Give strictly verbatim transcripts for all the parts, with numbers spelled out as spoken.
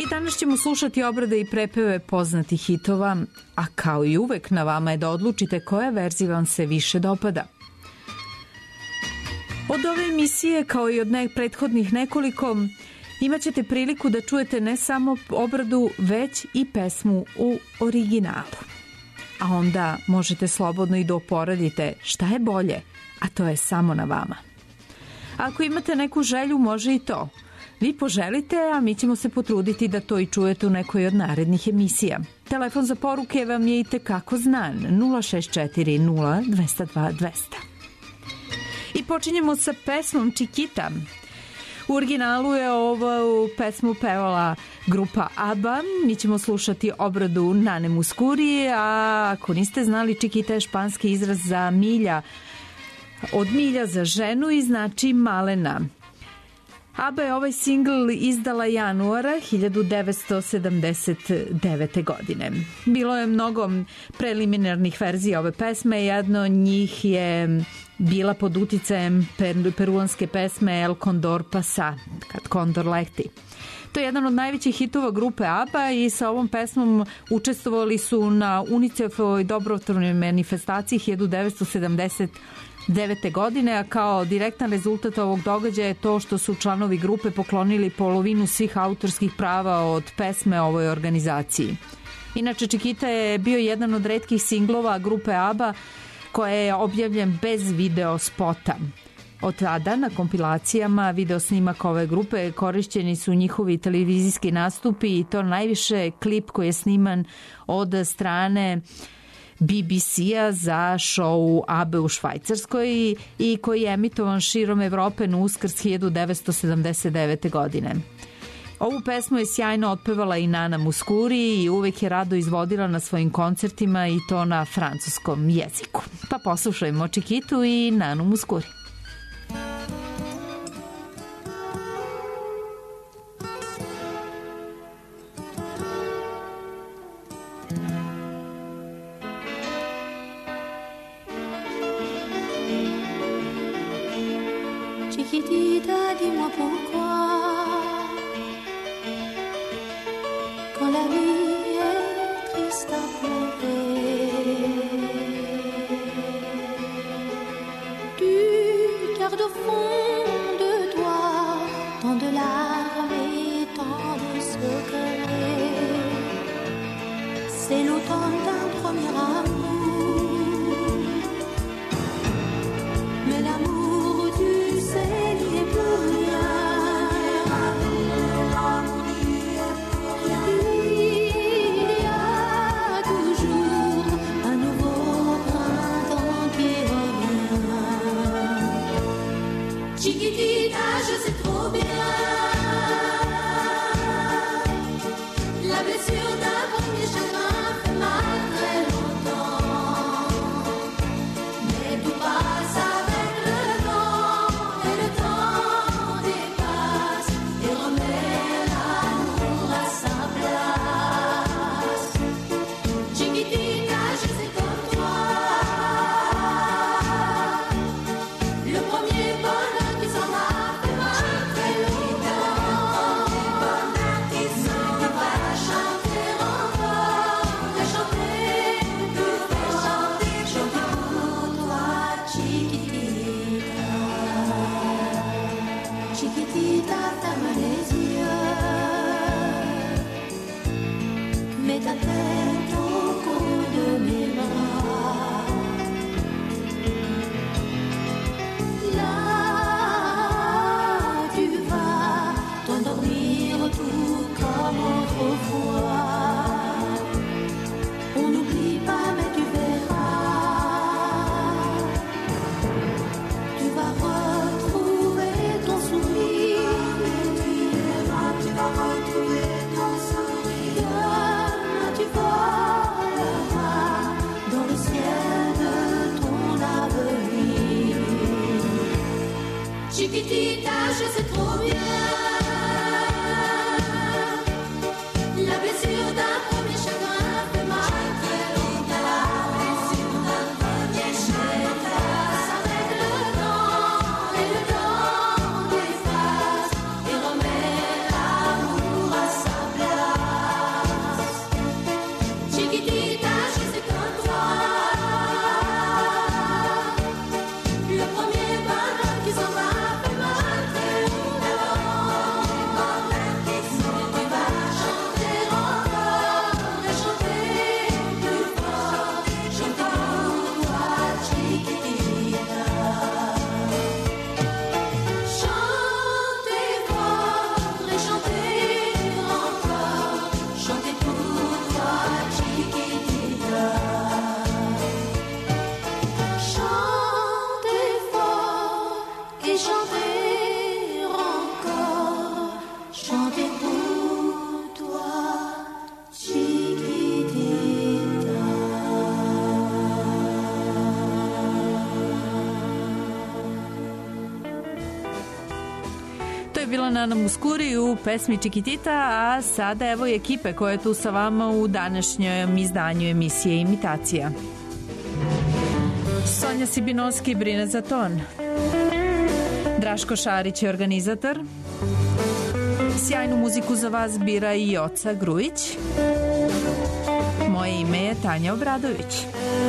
I danas ćemo slušati obrade i prepeve poznatih hitova, a kao i uvek na vama je da odlučite koja verzija vam se više dopada. Od ove emisije, kao i od ne, prethodnih nekoliko, imat ćete priliku da čujete ne samo obradu, već i pesmu u originalu. A onda možete slobodno i da uporedite šta je bolje, a to je samo na vama. Ako imate neku želju, može i to. Vi poželite, a mi ćemo se potruditi da to i čujete u nekoj od narednih emisija. Telefon za poruke vam je i tekako znan, nula šest četiri nula dva zero dva dva zero zero. I počinjemo sa pesmom Chiquita. U originalu je ovu pesmu pevala grupa ABBA. Mi ćemo slušati obradu Nane Mouskouri, a ako niste znali, Chiquita je španski izraz za milja, od milja za ženu i znači malena. ABBA je ovaj singl izdala januara hiljadu devetsto sedamdeset devete. godine. Bilo je mnogo preliminarnih verzija ove pesme, jedna od njih je bila pod uticajem peruanske pesme El Condor Pasa, kad kondor leti. To je jedan od najvećih hitova grupe ABBA i sa ovom pesmom učestvovali su na UNICEF-ovoj dobrotvornoj manifestaciji hiljadu devetsto sedamdeset devete. godine, a kao direktan rezultat ovog događaja je to što su članovi grupe poklonili polovinu svih autorskih prava od pesme ovoj organizaciji. Inače, Chiquita je bio jedan od retkih singlova grupe ABBA koja je objavljen bez video spota. Od tada na kompilacijama video snimaka ove grupe korišćeni su njihovi televizijski nastupi i to najviše klip koji je sniman od strane B B C-a za show ABBE u Švajcarskoj i koji je emitovan širom Evrope na Uskrs hiljadu devetsto sedamdeset devete. godine. Ovu pesmu je sjajno otpevala i Nana Mouskouri i uvek je rado izvodila na svojim koncertima i to na francuskom jeziku. Pa poslušajmo Chiquitu i Nanu Mouskouri. Chiquitita, dis-moi pourquoi, quand la vie est triste à pleurer, tu gardes au fond de toi tant de larmes et tant de secrets. C'est l'automne d'un premier amour, mais l'amour, tu sais, n'y est plus rien. Il y a toujours un nouveau printemps qui revient. Chiquitita, je sais trop bien, la blessure d'un premier chagrin fait mal. Nana Mouskouri u pesmi Chiquitita, a sada evo i ekipe koja je tu sa vama u današnjem izdanju emisije Imitacija. Sonja Sibinovski brine za ton. Draško Šarić je organizator. Sjajnu muziku za vas bira i Joca Grujić. Moje ime je Tanja Obradović.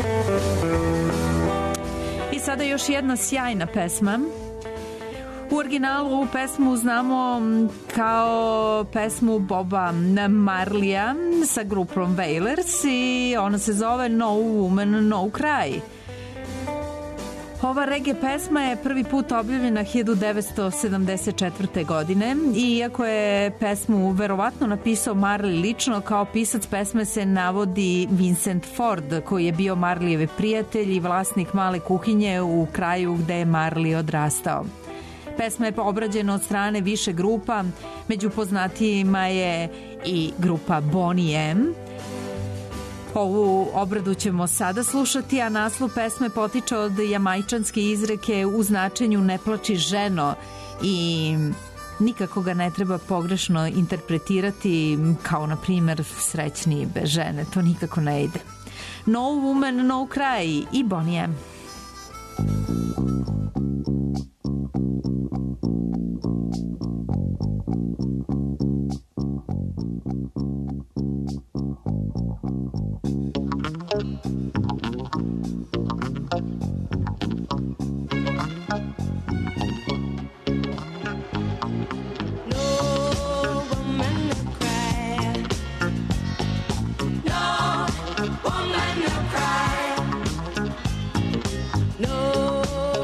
I sada još jedna sjajna pesma. U originalu ovu pesmu znamo kao pesmu Boba Marleya sa grupom Wailers i ona se zove No Woman, No Cry. Ova reggae pesma je prvi put objavljena hiljadu devetsto sedamdeset četvrte. godine i iako je pesmu verovatno napisao Marley lično, kao pisac pesme se navodi Vincent Ford, koji je bio Marleyjev prijatelj i vlasnik male kuhinje u kraju gde je Marley odrastao. Pesma je obrađena od strane više grupa, među poznatijima je i grupa Boney M. Ovu obradu ćemo sada slušati, a naslov pesme potiče od jamajčanske izreke u značenju ne plači ženo i nikako ga ne treba pogrešno interpretirati kao na primjer srećni bez žene, to nikako ne ide. No Woman, No Cry i Boney M. No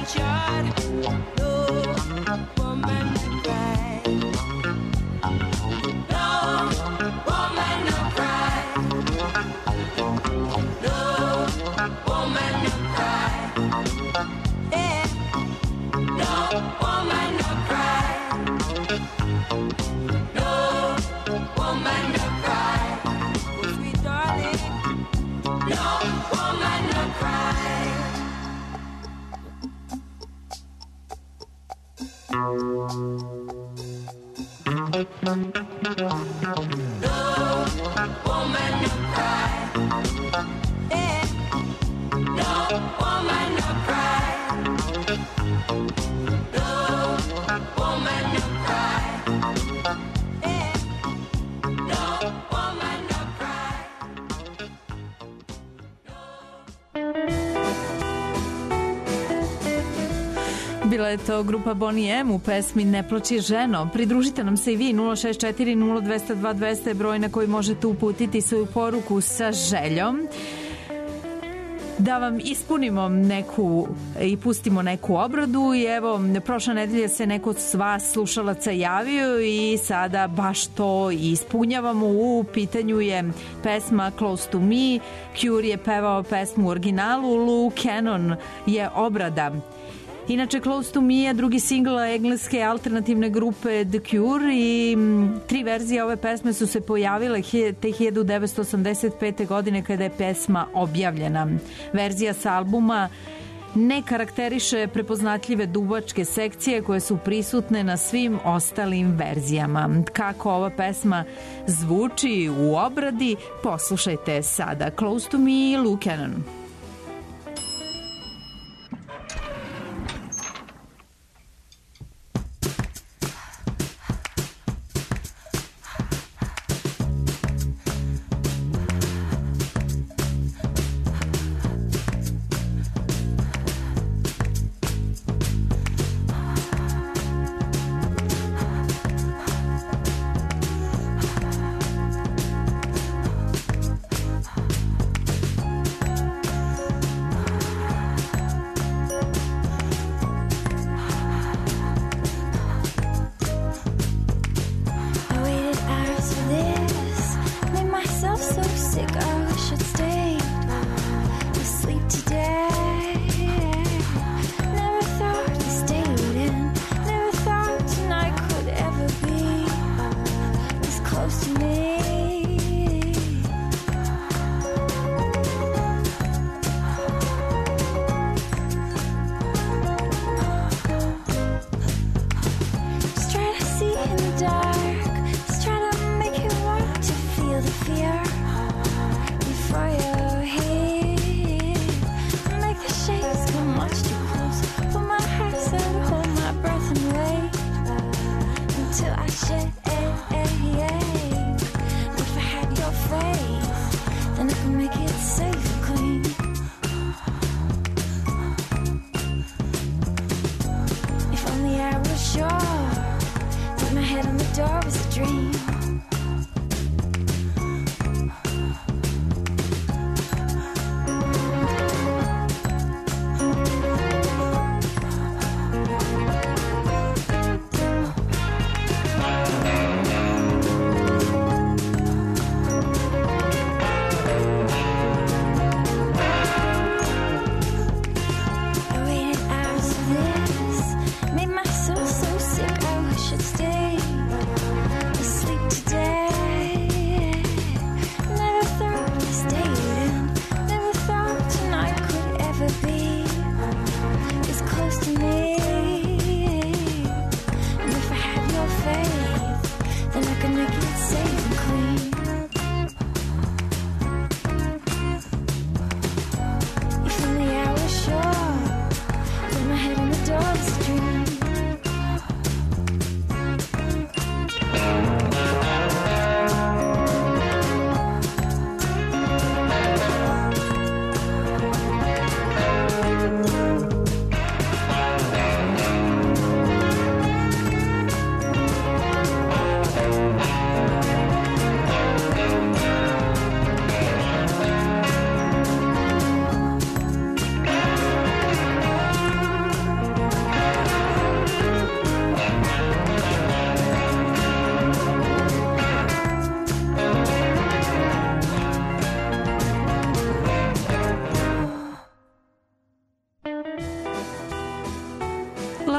churchyard. No woman no cry. No woman no cry. No woman no cry. Yeah. No woman no cry. No woman no cry. Oh, sweet darling. No woman no cry. No woman no cry. Yeah. No woman no cry. No woman no cry. Yeah. No woman no cry. Bila je to grupa Bonnie M u pesmi Ne plači ženo. Pridružite nam se i vi, nula šest četiri nula dva zero dva dva zero je broj na koji možete uputiti svoju poruku sa željom da vam ispunimo neku i pustimo neku obradu. I evo, prošle nedelje se neko od vas slušalaca javio i sada baš to ispunjavamo. U pitanju je pesma Close to Me. Cure je pevao pesmu u originalu, Lou Cannon je obrada. Inače, Close to Me je drugi singl engleske alternativne grupe The Cure i m, tri verzije ove pesme su se pojavile te hiljadu devetsto osamdeset pete. godine kada je pesma objavljena. Verzija sa albuma ne karakteriše prepoznatljive duvačke sekcije koje su prisutne na svim ostalim verzijama. Kako ova pesma zvuči u obradi, poslušajte sada. Close to Me, Lou Cannon. Made my soul so sick I wish I'd stay asleep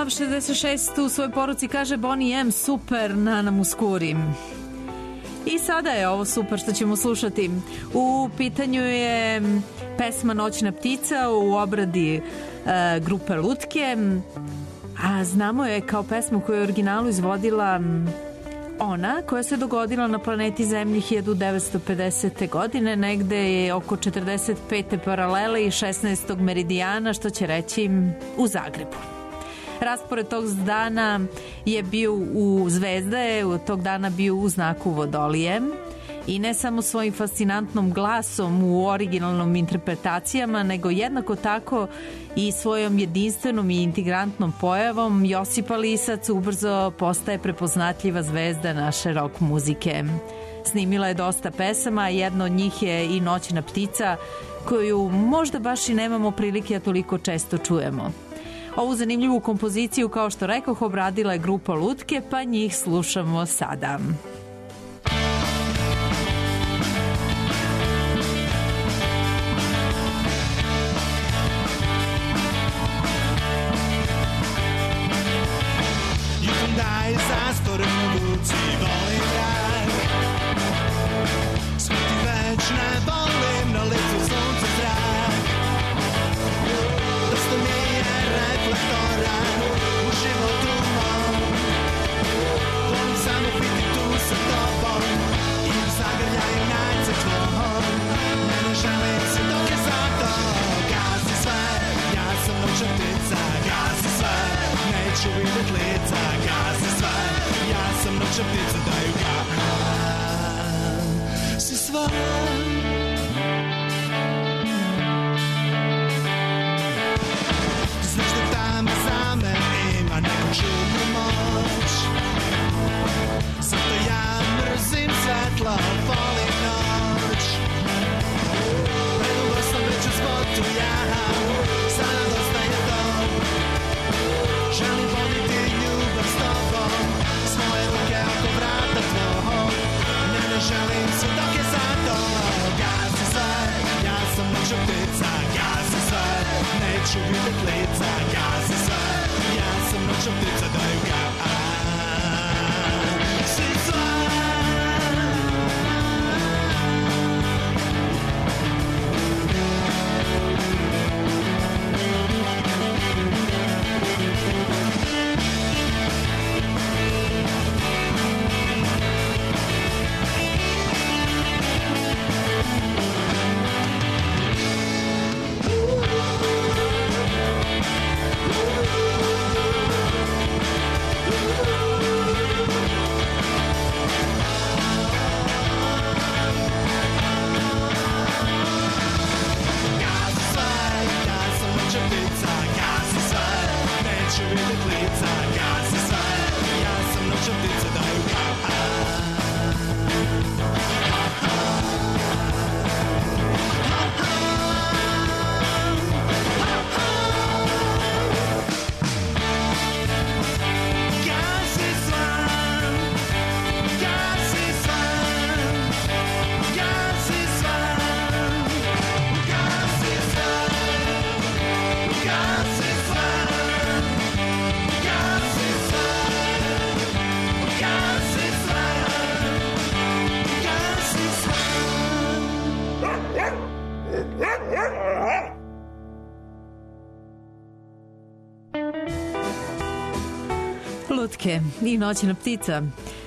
Love šezdeset šest u svojoj poruci kaže Bonnie M, super, Nana Muscuri. I sada je ovo super što ćemo slušati. U pitanju je pesma Noćna ptica u obradi e, grupe Lutke, a znamo je kao pesmu koju je originalu izvodila ona, koja se dogodila na planeti Zemlji hiljadu devetsto pedesete. godine, negde je oko četrdeset pete paralele i šesnaestog meridijana, što će reći u Zagrebu. Raspored tog dana je bio u zvezda, je tog dana bio u znaku Vodolije i ne samo svojim fascinantnom glasom u originalnom interpretacijama, nego jednako tako i svojom jedinstvenom i integrantnom pojavom Josipa Lisac ubrzo postaje prepoznatljiva zvezda naše rock muzike. Snimila je dosta pesama, a jedna od njih je i Noćna ptica, koju možda baš i nemamo prilike da toliko često čujemo. Ovu zanimljivu kompoziciju, kao što rekoh, obradila je grupa Lutke, pa njih slušamo sada. Lutke i Noćna ptica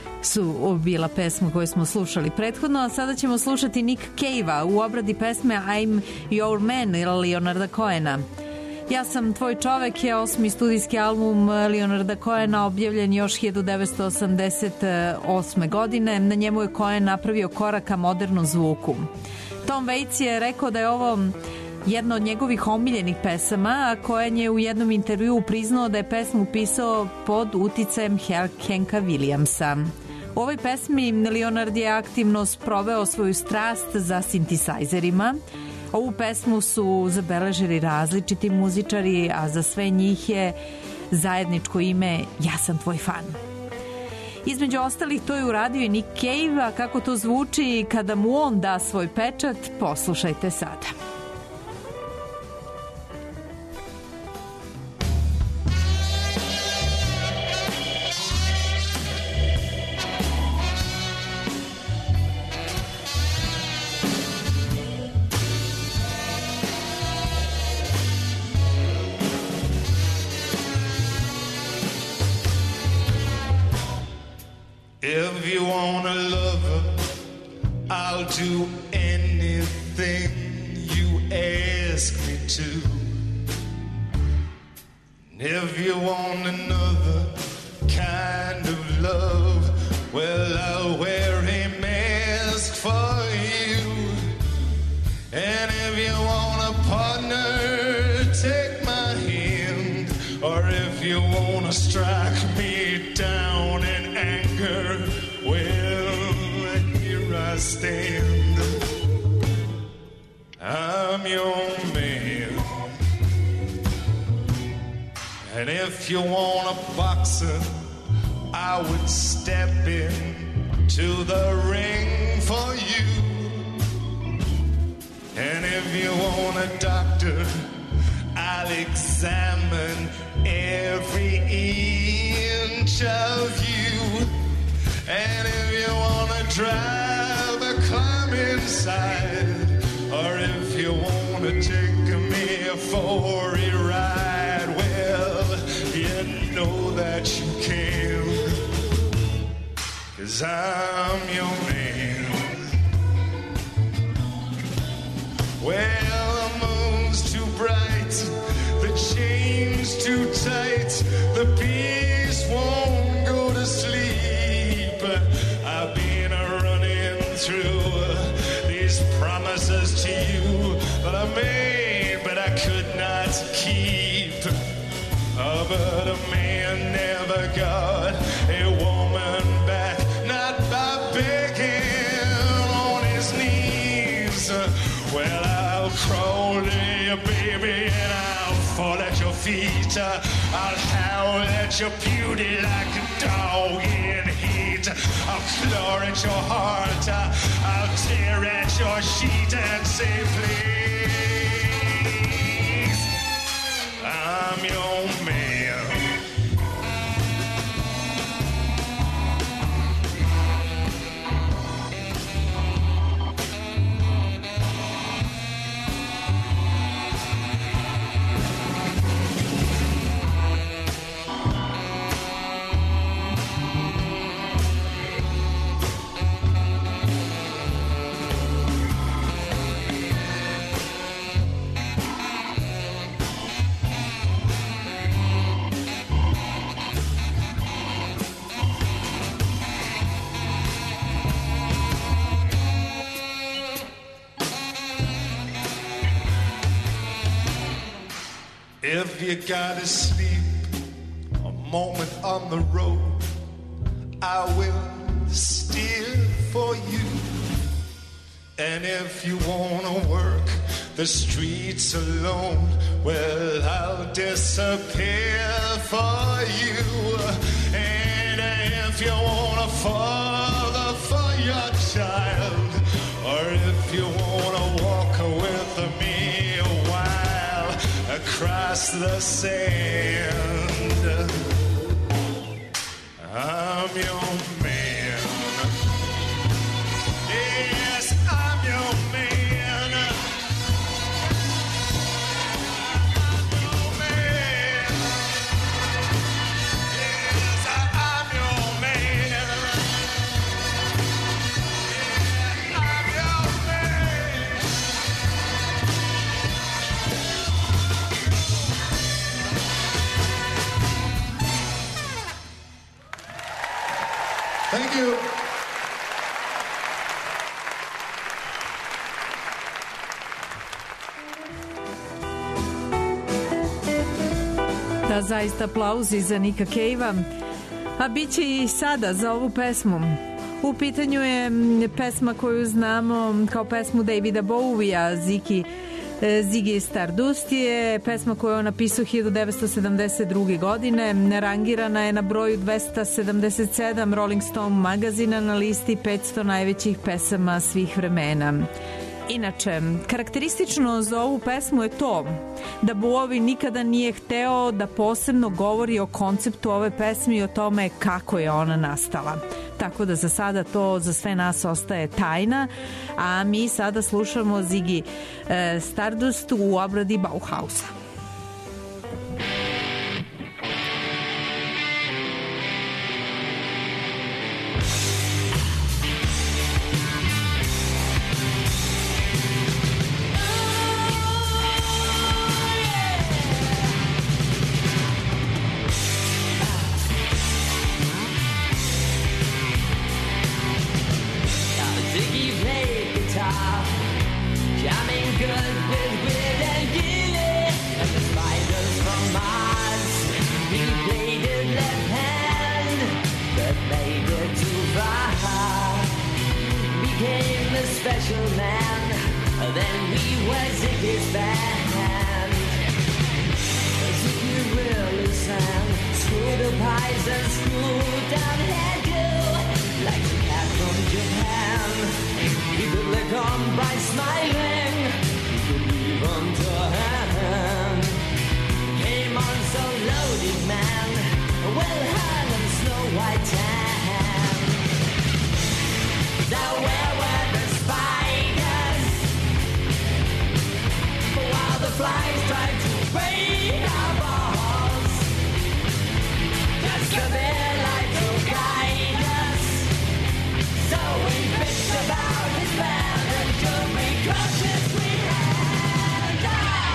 su bila pesma koju smo slušali prethodno, a sada ćemo slušati Nick Cave-a u obradi pesme I'm Your Man ili Leonarda Cohena. Ja sam tvoj čovek je osmi studijski album Leonarda Cohena, objavljen još hiljadu devetsto osamdeset osme. godine. Na njemu je Cohen napravio korak ka modernom zvuku. Tom Waits je rekao da je ovo jedna od njegovih omiljenih pesama, a Cohen je u jednom intervjuu priznao da je pesmu pisao pod uticajem Hanka Williamsa. U ovoj pesmi Leonard je aktivno sproveo svoju strast za sintisajzerima. Ovu pesmu su zabeležili različiti muzičari, a za sve njih je zajedničko ime Ja sam tvoj fan. Između ostalih to je uradio i Nick Cave, a kako to zvuči kada mu on da svoj pečat, poslušajte sada. If you want a lover, I'll do anything you ask me to. And if you want another kind of love, well, I'll wear a mask for you. And if you want a partner, take my hand. Or if you want to strike me down in anger, well, here I stand. I'm your man. And if you want a boxer, I would step in to the ring for you. And if you want a doctor, I'll examine every inch of you. And if you want to drive, a climb inside. Or if you want to take me for a ride, well, you know that you can. 'Cause I'm your man. Well, the moon's too bright, the chain's too tight, the beast won't go to sleep. I've been running through these promises to you that I made, but I could not keep. Oh, but a man never got a woman back, not by begging on his knees. Well, I'll crawl to you, baby, and I'll fall at your feet. I'll howl at your beauty like a dog in heat. I'll claw at your heart. I'll tear at your sheet and say, please, I'm your man. If you gotta sleep a moment on the road, I will steer for you. And if you wanna work the streets alone, well, I'll disappear for you. And if you want a father for your child, or if you wanna walk with me a while across the sand, I'm your man. Yes, I'm your man. I'm your man. Yes, I'm your man. Yeah, I'm your man. Thank you. Da, zaista aplauzi za Nika Cave-a, a bit će i sada za ovu pesmu. U pitanju je pesma koju znamo kao pesmu Davida Bowie-a, Ziggy, Ziggy Stardust je pesma koju je on napisao hiljadu devetsto sedamdeset druge. godine. Rangirana je na broju dvesta sedamdeset sedam Rolling Stone magazina na listi petsto najvećih pesama svih vremena. Inače, karakteristično za ovu pesmu je to da Bowie nikada nije hteo da posebno govori o konceptu ove pesme i o tome kako je ona nastala. Tako da za sada to za sve nas ostaje tajna, a mi sada slušamo Ziggy Stardust u obradi Bauhausa. eyes and screwed down hairdo, like a cat from Japan. He could lick on by smiling, he could leave on to hand. Came on so loaded, man, well hung in snow white tan. Now where were the spiders? While the flies tried to break our balls, just a bit like to guide us. So we bitched about his band and took me crushes we had. Oh.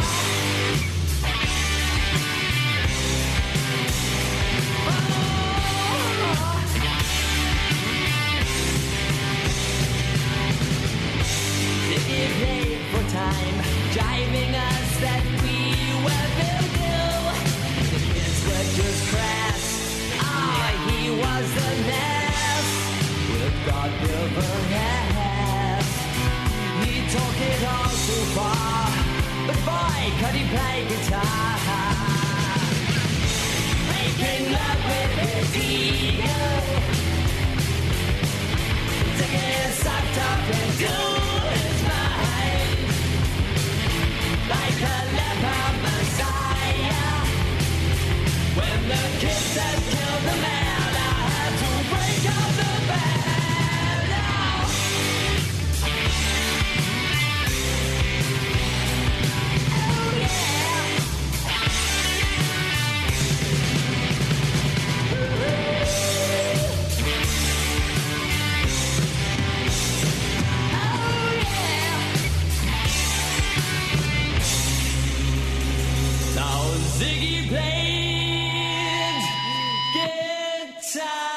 Ziggy played for time, jiving us that we were voodoo. The kids were just crass. Ah, he was the mess with God-given ass. He took it all too far, but boy, could he play guitar. Making love with his ego, to get sucked up into his mind, like a leper messiah. When the kids had killed the man, I had to break up the band. Oh. Oh yeah. Oh yeah. Now Ziggy played guitar.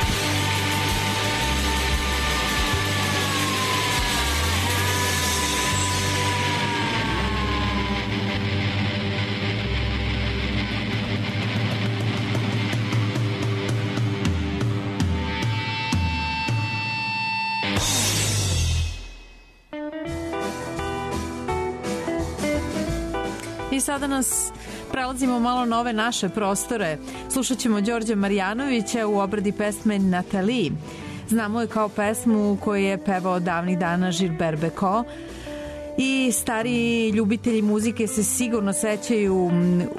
I sada nas prelazimo malo na ove naše prostore. Slušat ćemo Đorđa Marjanovića u obradi pesme Nathalie. Znamo je kao pesmu koju je pevao davnih dana Gilbert Bécaud i stariji ljubitelji muzike se sigurno sećaju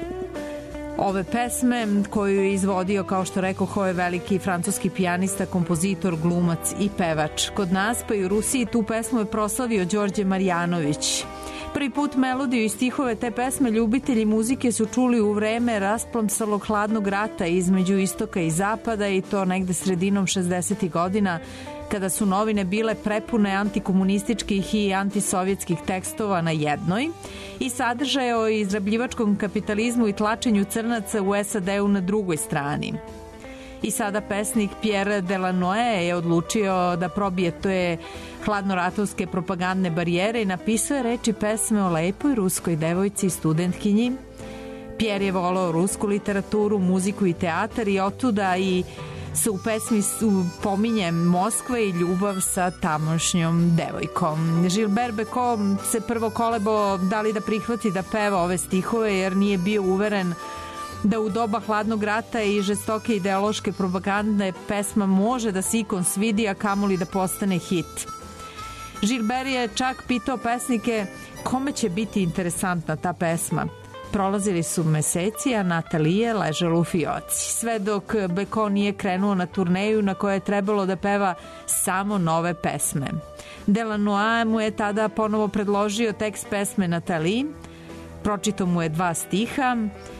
ove pesme koju je izvodio, kao što rekao, ko je veliki francuski pijanista, kompozitor, glumac i pevač. Kod nas pa i u Rusiji tu pesmu je proslavio Đorđe Marjanović. Prvi put melodiju i stihove te pesme ljubitelji muzike su čuli u vreme rasplamsalog hladnog rata između istoka i zapada, i to negde sredinom šezdesetih godina, kada su novine bile prepune antikomunističkih i antisovjetskih tekstova na jednoj i sadržaja o izrabljivačkom kapitalizmu i tlačenju crnaca u S A D-u na drugoj strani. I sada pesnik Pierre Delanoë je odlučio da probije te hladnoratovske propagandne barijere i napisao je reči pesme o lepoj ruskoj devojci i studentkinji. Pierre je volao rusku literaturu, muziku i teatar i otuda i se u pesmi pominje Moskva i ljubav sa tamošnjom devojkom. Gilbert Bécaud se prvo kolebao da li da prihvati da peva ove stihove, jer nije bio uveren da u doba hladnog rata i žestoke ideološke propagande pesma može da se ikon svidi, a kamoli da postane hit. Gilbert je čak pitao pesnike kome će biti interesantna ta pesma. Prolazili su meseci, a Nathalie ležala u fioci. Sve dok Bécaud nije krenuo na turneju na kojoj je trebalo da peva samo nove pesme. Delanoë mu je tada ponovo predložio tekst pesme Nathalie, pročitao mu je dva stiha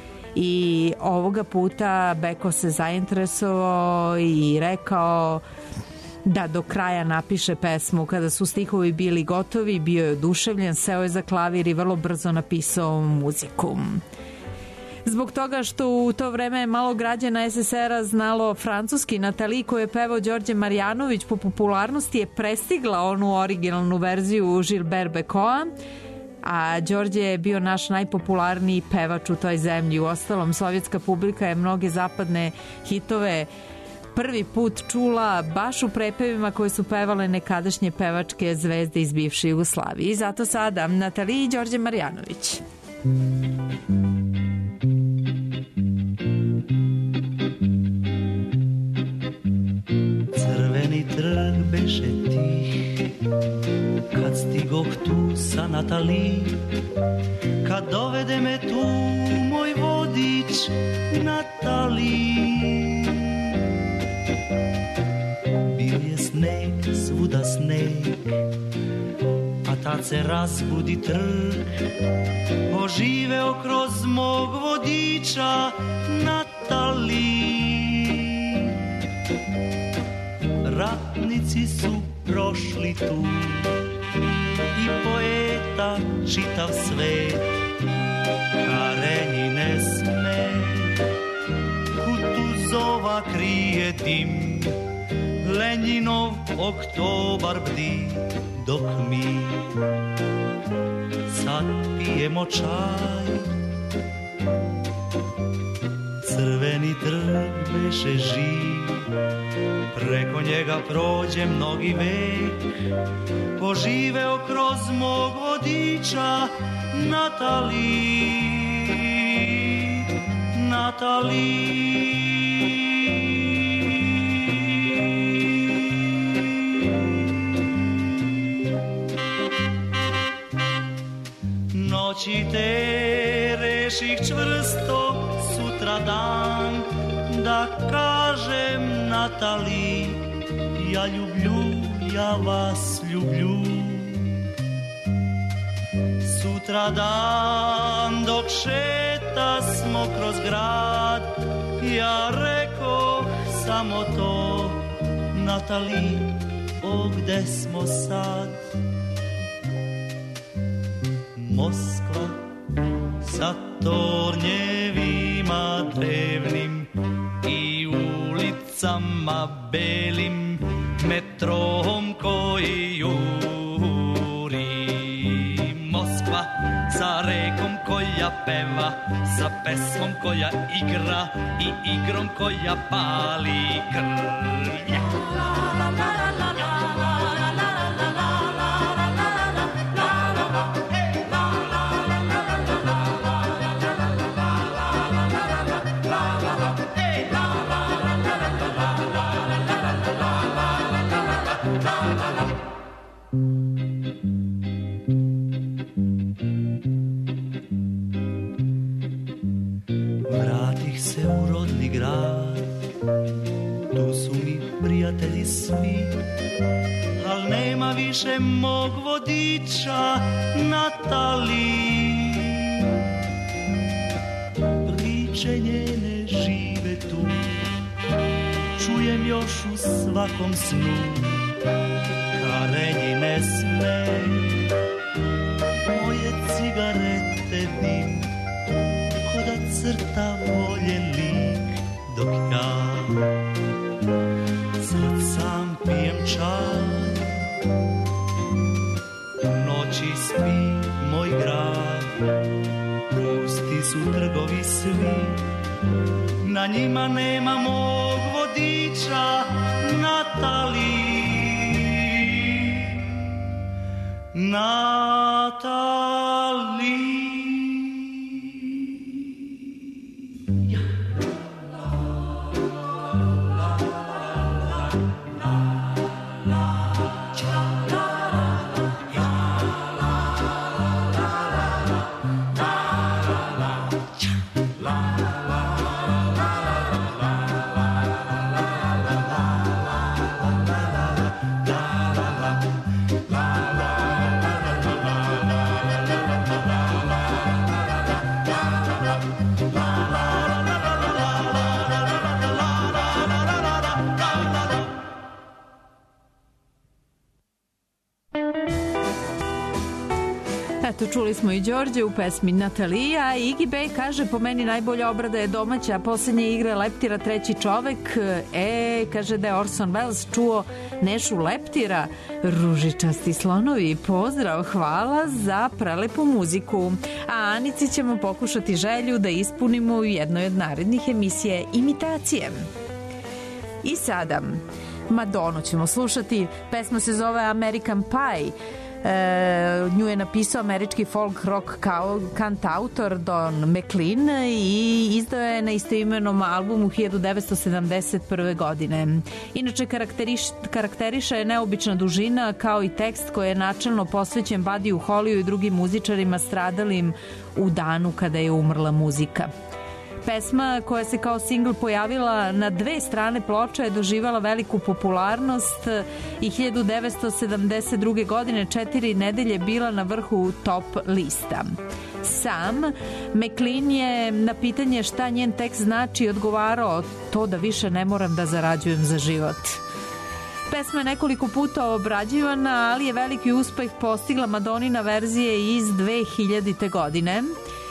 i ovoga puta Bécaud se zainteresovao i rekao da do kraja napiše pesmu. Kada su stihovi bili gotovi, bio je oduševljen, seo je za klavir i vrlo brzo napisao muziku. Zbog toga što u to vreme malo građana S S R-a znalo francuski, Nathalie koju je pevao Đorđe Marjanović po popularnosti je prestigla onu originalnu verziju Gilbert Bécaud, a Đorđe je bio naš najpopularniji pevač u toj zemlji. Uostalom, sovjetska publika je mnoge zapadne hitove prvi put čula baš u prepevima koje su pevale nekadašnje pevačke zvezde iz bivše Jugoslavije. I zato sada Nathalie i Đorđe Marjanović. Natali, kad dovede me tu moj vodič Natali. Bio je sneg, svuda sneg, a tad se razbudi trg, oživeo kroz mog vodiča Natali. Ratnici su prošli tu i poeta čitav svet, Karenjine sme, Kutuzova krije dim, Lenjinov oktobar bdi, dok mi sad pijemo čaj. Crveni trg beše živ, preko njega prođe mnogi vek, poživeo kroz mog vodiča Natali, Natali. Noći te reših čvrsto, sutra dan da kažem Natali, ja ljublju, ja vas ljublju. Sutra dan dok šeta smo kroz grad, ja rekoh samo to, Natali, o gde smo sad? Moskva sa tornjevima drevnim i ulicama belim, metrom koji juri. Moskva sa rekom koja peva, sa pesmom koja igra i igrom koja pali krv. Vratih se u rodni grad, tu su mi prijatelji svi, al nema više mog vodiča Natali. Priče njene žive tu, čujem još u svakom snu, Karenjine sme, moje cigarete dim, ko da crta voljen lik, dok ja sad sam pijem čaj. U noći spi moj grad, pusti su trgovi svi, na njima nema mog vodiča Natali, Natali. Eto, čuli smo i Đorđe u pesmi Natalija. Iggy Bey kaže, po meni najbolja obrada je domaća, a posljednje igre Leptira treći čovek. E, kaže da je Orson Welles čuo Nešu Leptira. Ružičasti slonovi, pozdrav, hvala za prelepu muziku. A Anici ćemo pokušati želju da ispunimo u jednoj od narednih emisije Imitacije. I sada Madonu ćemo slušati. Pesma se zove American Pie. E, nju je napisao američki folk rock kantautor Don McLean i izdao je na istoimenom albumu hiljadu devetsto sedamdeset prve. godine. Inače, karakteriš, karakteriša je neobična dužina kao i tekst koji je načelno posvećen Buddyu Hollyu i drugim muzičarima stradalim u danu kada je umrla muzika. Pesma koja se kao singl pojavila na dve strane ploče je doživala veliku popularnost i hiljadu devetsto sedamdeset druge. godine četiri nedelje bila na vrhu top lista. Sam McLean je na pitanje šta njen tekst znači odgovarao to da više ne moram da zarađujem za život. Pesma je nekoliko puta obrađivana, ali je veliki uspeh postigla Madonina verzije iz dve hiljadite. godine.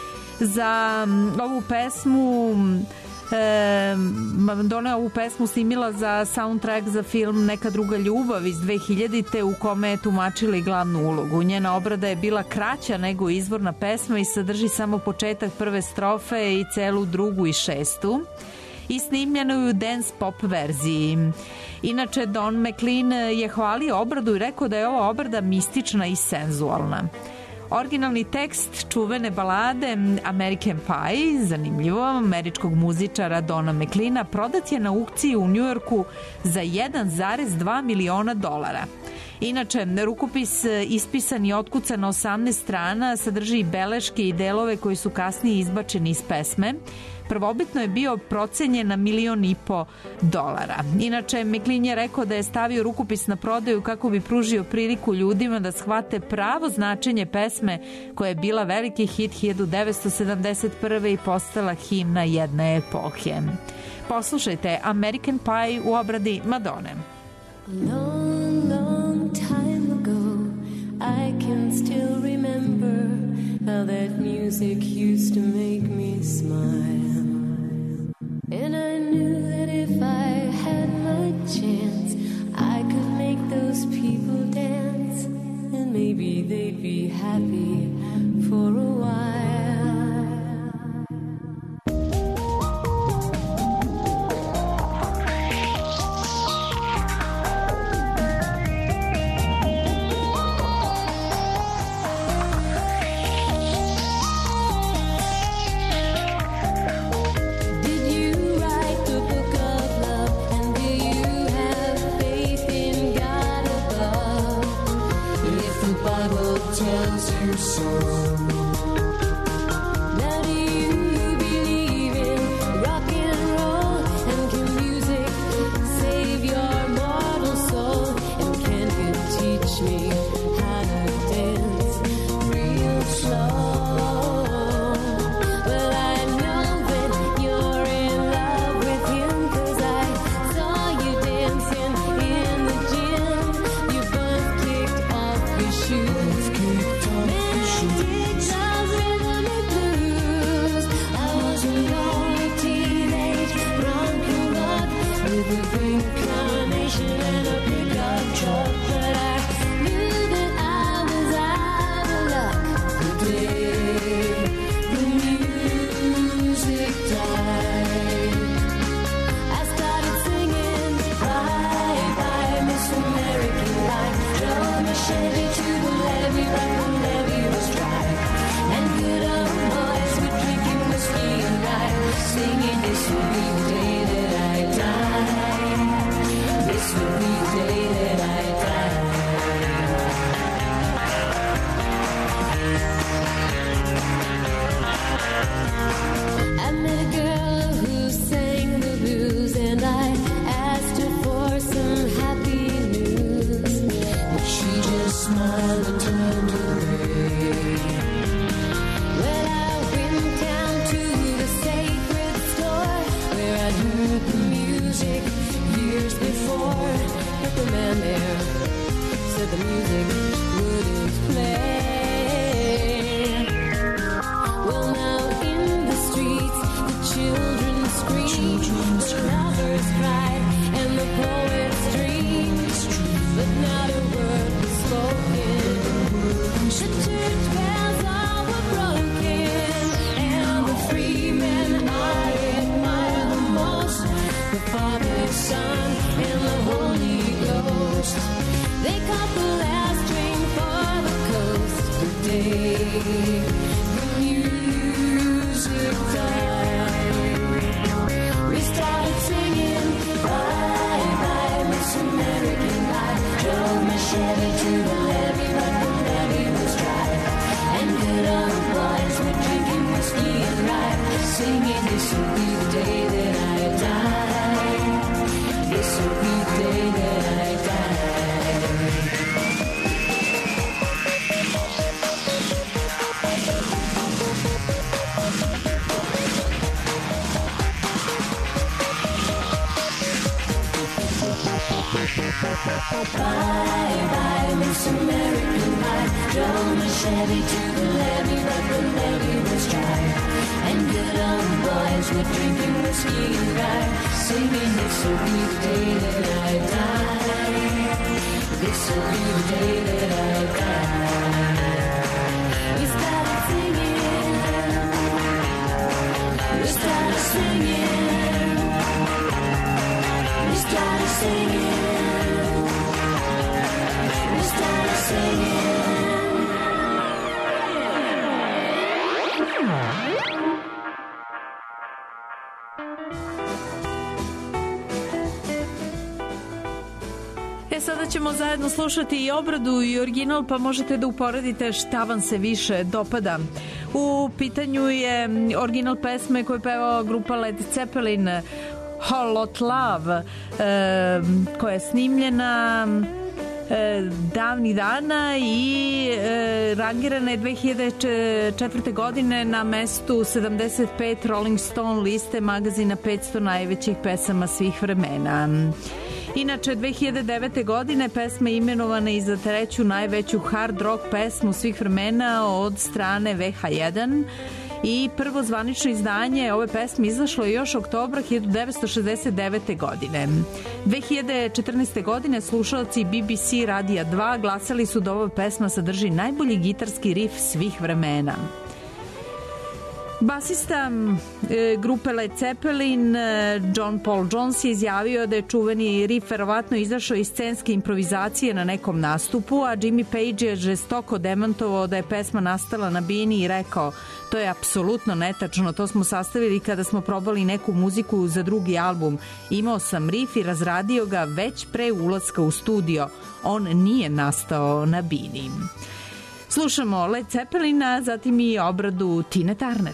Za ovu pesmu e, Madonna ovu pesmu snimila za soundtrack za film Neka druga ljubav iz dve hiljadite. u kome je tumačila i glavnu ulogu. Njena obrada je bila kraća nego izvorna pesma i sadrži samo početak prve strofe i celu drugu i šestu i snimljeno je u dance pop verziji. Inače, Don McLean je hvalio obradu i rekao da je ova obrada mistična i senzualna. Originalni tekst čuvene balade American Pie, zanimljivo, američkog muzičara Dona McLeana, prodat je na aukciji u Njujorku za jedan zarez dva miliona dolara. Inače, rukopis ispisan i otkucan na osamnaest strana sadrži beleške i delove koji su kasnije izbačeni iz pesme. Prvobitno je bio procenjen na milion i po dolara. Inače, McLean je rekao da je stavio rukopis na prodaju kako bi pružio priliku ljudima da shvate pravo značenje pesme koja je bila veliki hit hiljadu devetsto sedamdeset prve. i postala himna jedne epohe. Poslušajte American Pie u obradi Madone. Long, long time ago, I can still remember how that music used to make me smile. And I knew that if I had my chance, I could make those people dance, and maybe they'd be happy for a while. Chevy to the levee, but the levee was dry. And good old boys were drinking whiskey and rye, singing, this'll be the day that I die. This'll be the day that I die. Bye bye, Miss American Pie. Drove a Chevy to the levee, but the levee was dry. And good old boys were drinking whiskey and rye, singing, this'll be the day that I die. This'll be the day that I die. We started singing. We started singing. We started singing. We started singing. E, sada ćemo zajedno slušati i obradu i original, pa možete da uporedite šta vam se više dopada. U pitanju je original pesme koju peva grupa Led Zeppelin, Whole Lot Love, e, koja je snimljena e, davnih dana i e, rangirana je dve hiljade četvrte. godine na mestu sedamdeset pet Rolling Stone liste magazina petsto najvećih pesama svih vremena. Inače, dve hiljade devete. godine pesma je imenovana i za treću najveću hard rock pesmu svih vremena od strane V H jedan i prvo zvanično izdanje ove pesme izašlo je još oktobra hiljadu devetsto šezdeset devete. godine. dve hiljade četrnaeste. godine slušalci B B C Radija dva glasali su da ova pesma sadrži najbolji gitarski rif svih vremena. Basista e, grupe Led Zeppelin John Paul Jones je izjavio da je čuveni riff verovatno izašao iz scenske improvizacije na nekom nastupu, a Jimmy Page je žestoko demantovao da je pesma nastala na bini i rekao: to je apsolutno netačno, to smo sastavili kada smo probali neku muziku za drugi album. Imao sam riff i razradio ga već pre ulaska u studio. On nije nastao na bini. Slušamo Led Zeppelina, zatim i obradu Tine Turner.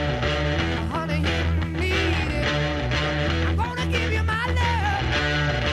Honey, you need it. I'm gonna give you my love.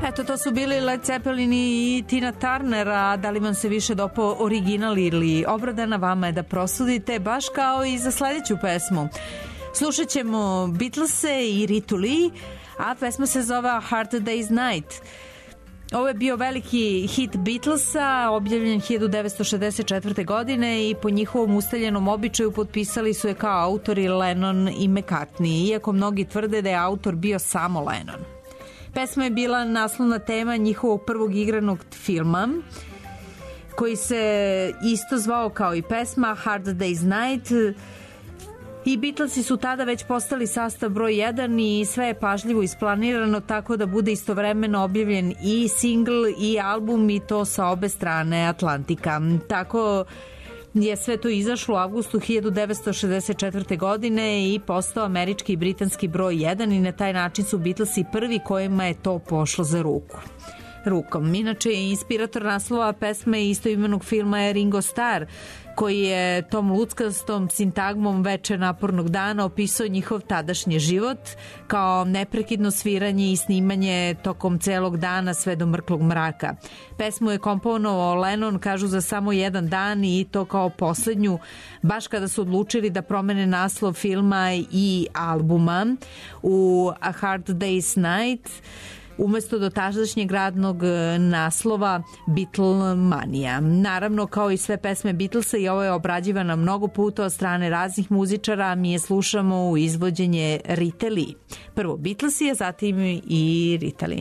Eto, to su bili Led Zeppelin i Tina Turner, a da li vam se više dopao original ili obrada, na vama je da prosudite, baš kao i za sledeću pesmu. Slušat ćemo Beatlese i Ritu Lee, a pesma se zove A Hard Day's Night. Ovo je bio veliki hit Beatlesa, objavljen hiljadu devetsto šezdeset četvrte. godine i po njihovom ustaljenom običaju potpisali su je kao autori Lennon i McCartney, iako mnogi tvrde da je autor bio samo Lennon. Pesma je bila naslovna tema njihovog prvog igranog filma, koji se isto zvao kao i pesma Hard Day's Night, i Beatlesi su tada već postali sastav broj jedan i sve je pažljivo isplanirano tako da bude istovremeno objavljen i singl i album, i to sa obe strane Atlantika. Tako je sve to izašlo u avgustu hiljadu devetsto šezdeset četvrte. godine i postao američki i britanski broj jedan, i na taj način su Beatlesi prvi kojima je to pošlo za ruku. rukom. Inače, inspirator naslova pesme i istoimenog filma je Ringo Starr, koji je tom luckastom sintagmom Veče napornog dana opisao njihov tadašnji život kao neprekidno sviranje i snimanje tokom celog dana sve do mrklog mraka. Pesmu je komponovao Lennon, kažu, za samo jedan dan, i to kao poslednju, baš kada su odlučili da promene naslov filma i albuma u A Hard Day's Night, umesto do tadašnjeg radnog naslova Beatlemania. Naravno, kao i sve pesme Beatlesa, i ovo je obrađivana mnogo puta od strane raznih muzičara, mi je slušamo u izvođenje Rite Lee. Prvo Beatlesi, a zatim i Rita Lee.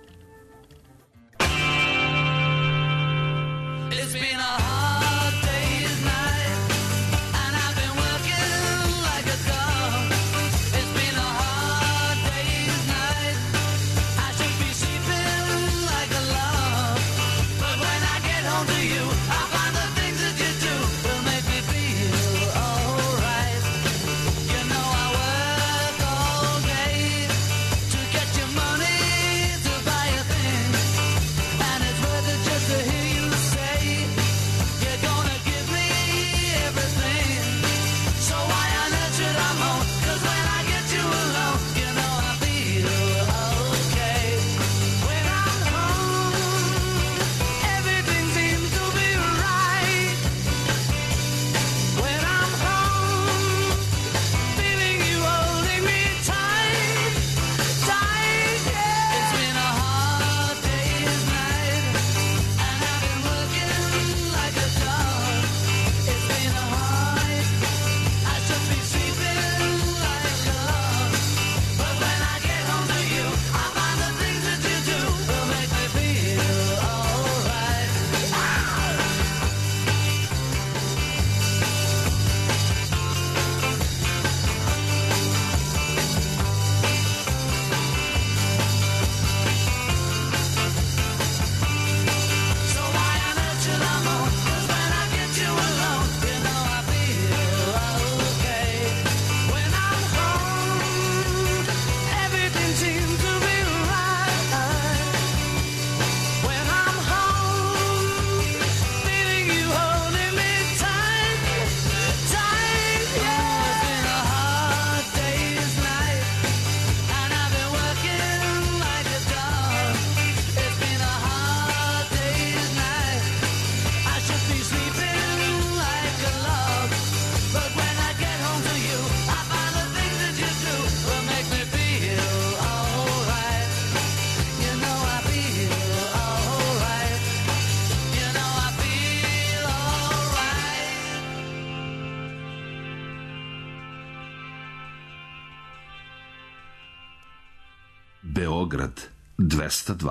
Beograd dvesta dva.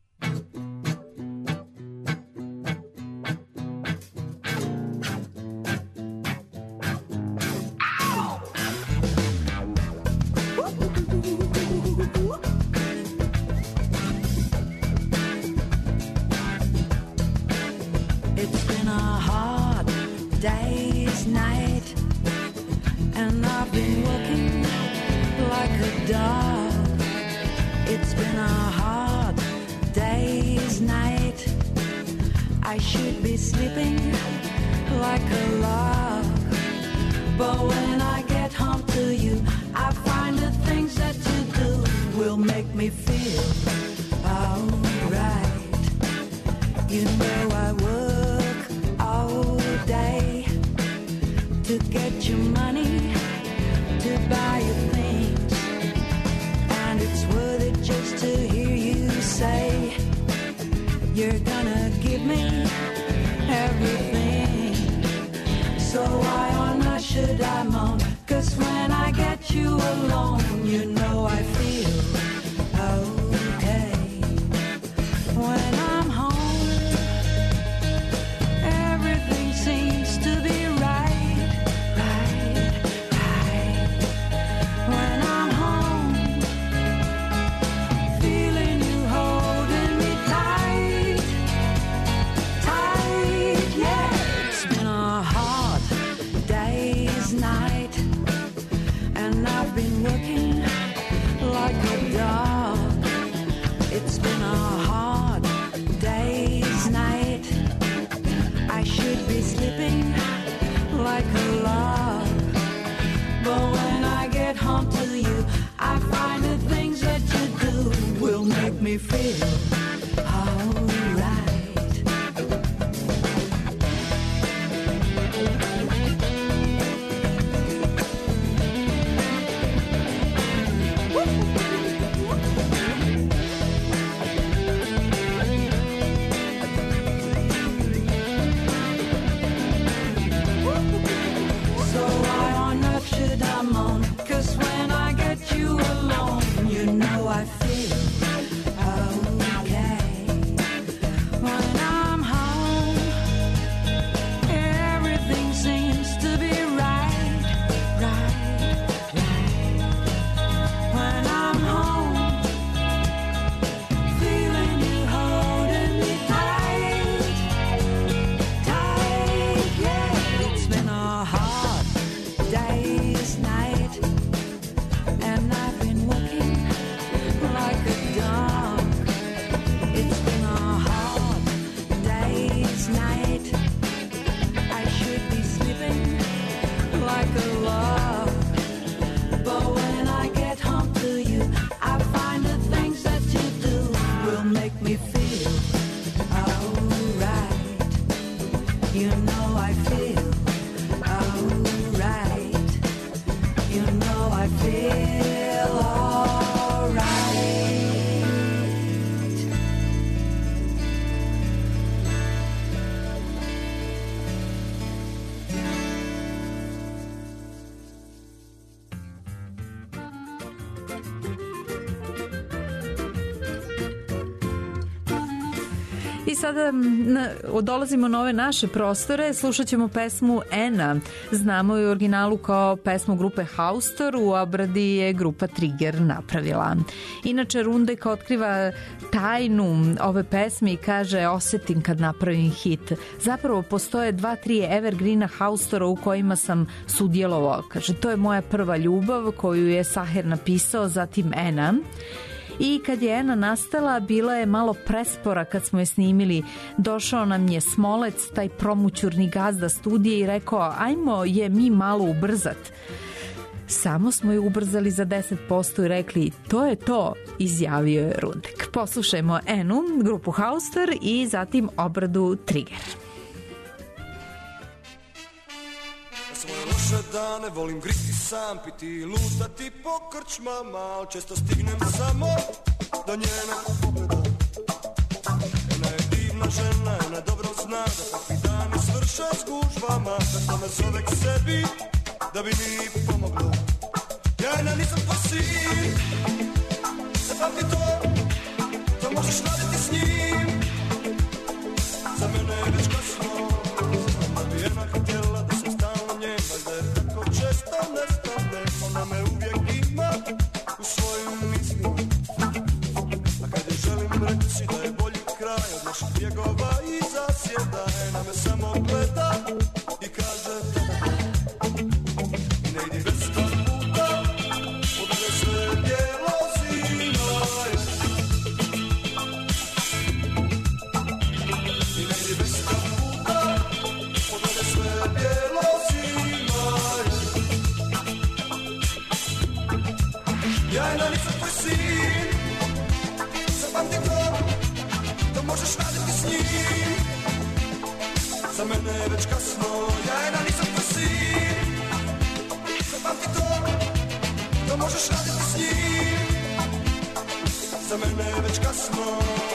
It's been a hard day's night, and I've been working like a dog. It's been a hard day's night. I should be sleeping like a log, but when I get home to you, I find the things that you do will make me feel alright. get your money to buy your things, and it's worth it just to hear you say you're gonna give me everything. So why on earth should I moan? 'Cause when I get you alone, you know I feel okay. When I'm home, everything seems to be right, right, right. When I'm home, feeling you holding me tight, tight, yeah. It's been a hard day's night, and I've been working like a dog. It's been a hard day's night. I should be sleeping like a log, but when I get home to you, I find the things that you do will make me feel alright. So why on earth should I moan? 'Cause when I get you alone, you know I feel okay. When I'm home, everything seems to be right, right, right. When I'm home, feeling you holding me tight, tight, yeah. It's been a hard day's night, and I've been working like a dog. It's been a hard day's night. I should be sleeping like a log, but when I get home to you, I find the things that you do will make me feel alright. You know I feel alright. You know I feel alright. I sada na, dolazimo na ove naše prostore, slušat ćemo pesmu Ena. Znamo je u originalu kao pesmu grupe Haustor, u obradi je grupa Trigger napravila. Inače, Rundek otkriva tajnu ove pesme i kaže: osetim kad napravim hit. Zapravo postoje dva, tri evergreena Haustora u kojima sam sudjelovao. Kaže, to je moja prva ljubav koju je Saher napisao, zatim Ena. I kad je Ena nastala, bila je malo prespora kad smo je snimili. Došao nam je Smolec, taj promućurni gazda studije, i rekao: ajmo je mi malo ubrzat. Samo smo je ubrzali za deset posto i rekli: to je to, izjavio je Rundek. Poslušajmo Enu, grupu Haustor i zatim obradu Trigger. Svoje loše dane volim griti sam, piti i lutati po krčmama, al često stignem samo do njenog pogleda. Ona je divna žena, ona dobro zna da takvi dani svrše s gužvama, zato me zove k sebi da bi mi pomogla. Ja jedna nisam tvoj sin, zapamti to, to možeš raditi s njim. Za mene je već kasno, znam da bi jedna htjela da sam stalno njen, valjda je tako često nestane. Ona me uvijek ima u svojim mislima, a kad je želim reći da je bolji kraj od naših bjegova i zasjeda, Ena me samo gleda i kaže: ne idi deset puta, odre sve bijelo zima. I ne idi deset puta, odre sve bijelo zima. Ja jedna nisam tvoj sin, zapamti to, to možeš raditi s njim. Za mene je već kasno, ja jedna nisam tvoj sin, možeš raditi s njim, za mene je već kasno.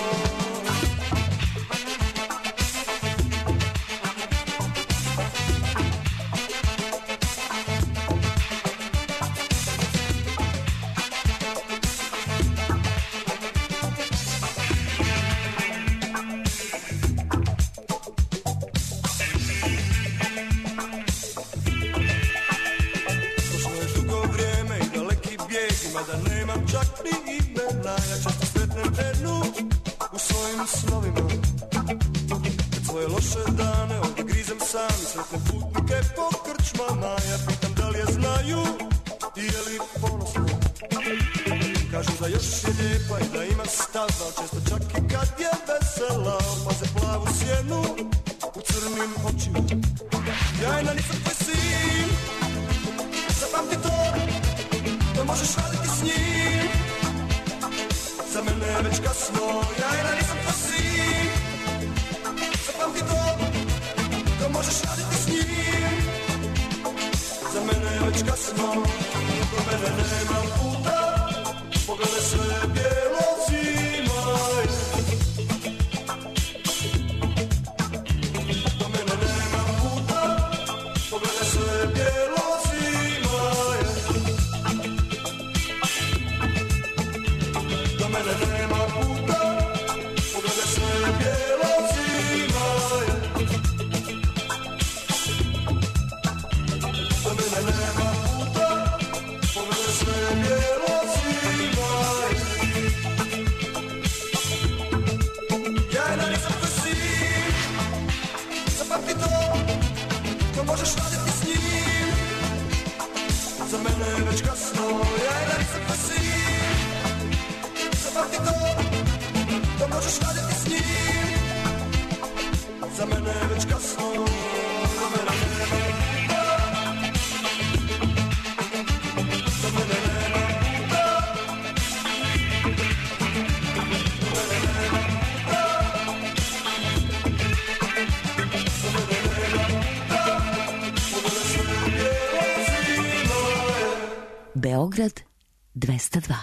Beograd dvesta dva.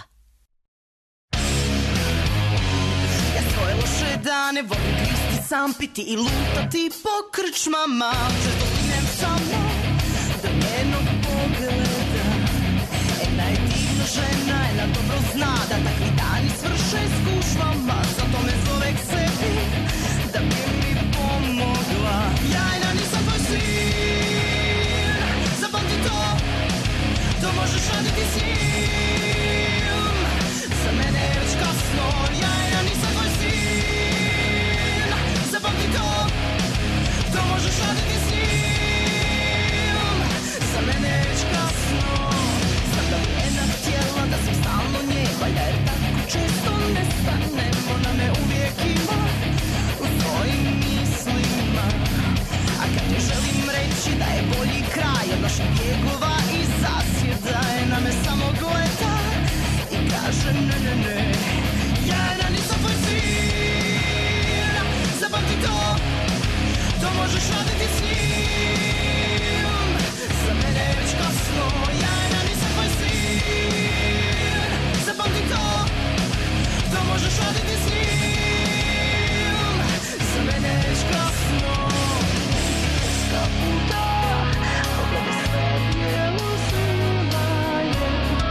Ja svoje loše dane volim gristi sam, piti i lutati po krčmama. Često stignem samo do njenog pogleda. Ena je divna žena, ena dobro zna da takvi dani svrše s kušvama. Zato me zove k sebi da bi mi pomogla. Ja ena nisam tvoj sin, zapamti to, to možeš raditi s njim. Za mene je već kasno, ja ja nisam tvoj sin. Zapamti to, to možeš raditi s njim. Za mene je već kasno. Znam da bi jedna htjela da sam stalno nje, valjda jer tako često nestanem. Ona me uvijek ima u svojim mislima. A kad joj želim reći da je bolji kraj od naših bjegova i zasjeda, na me samo gleda i kaže ne, ne, ne. Ja jedna nisam tvoj sin. Zapamti to, to možeš raditi s njim. Za mene je već kasno, ja jedna nisam tvoj sin. Zapamti to, to možeš raditi s njim. Za mene je već kasno. Kaputa, pogledaj sve bijelo zima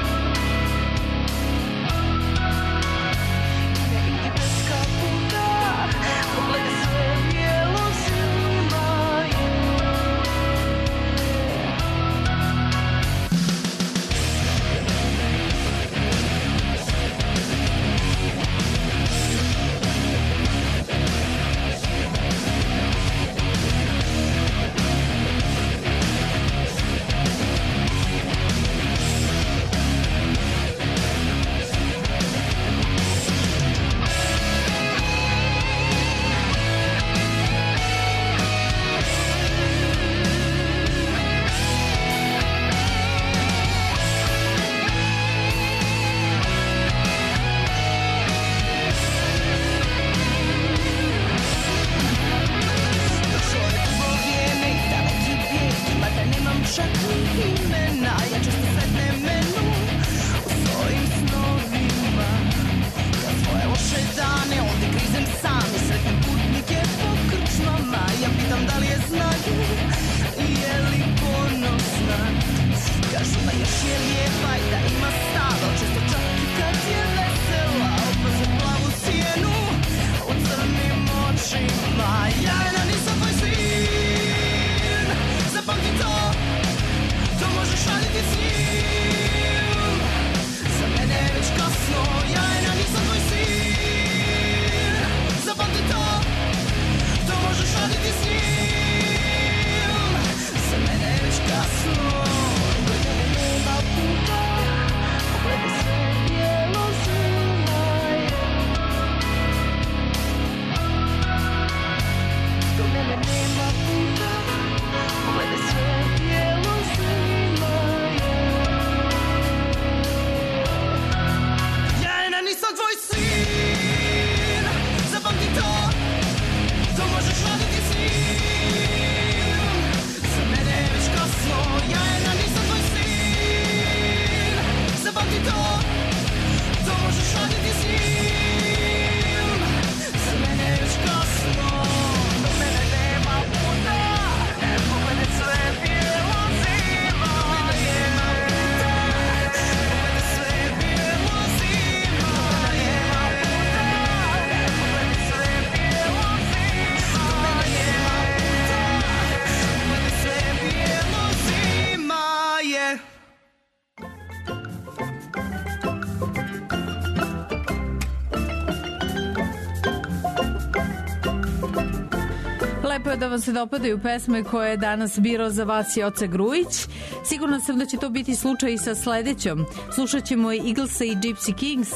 je. Ne idi bez kaputa, pogledaj sve bijelo zima je. Čak i imena, ja često sretnem menu u Lepo je da vam se dopadaju pesme koje je danas birao za vas Joca Grujić. Sigurno sam da će to biti slučaj i sa sledećom. Slušat ćemo i Eaglesa i Gypsy Kings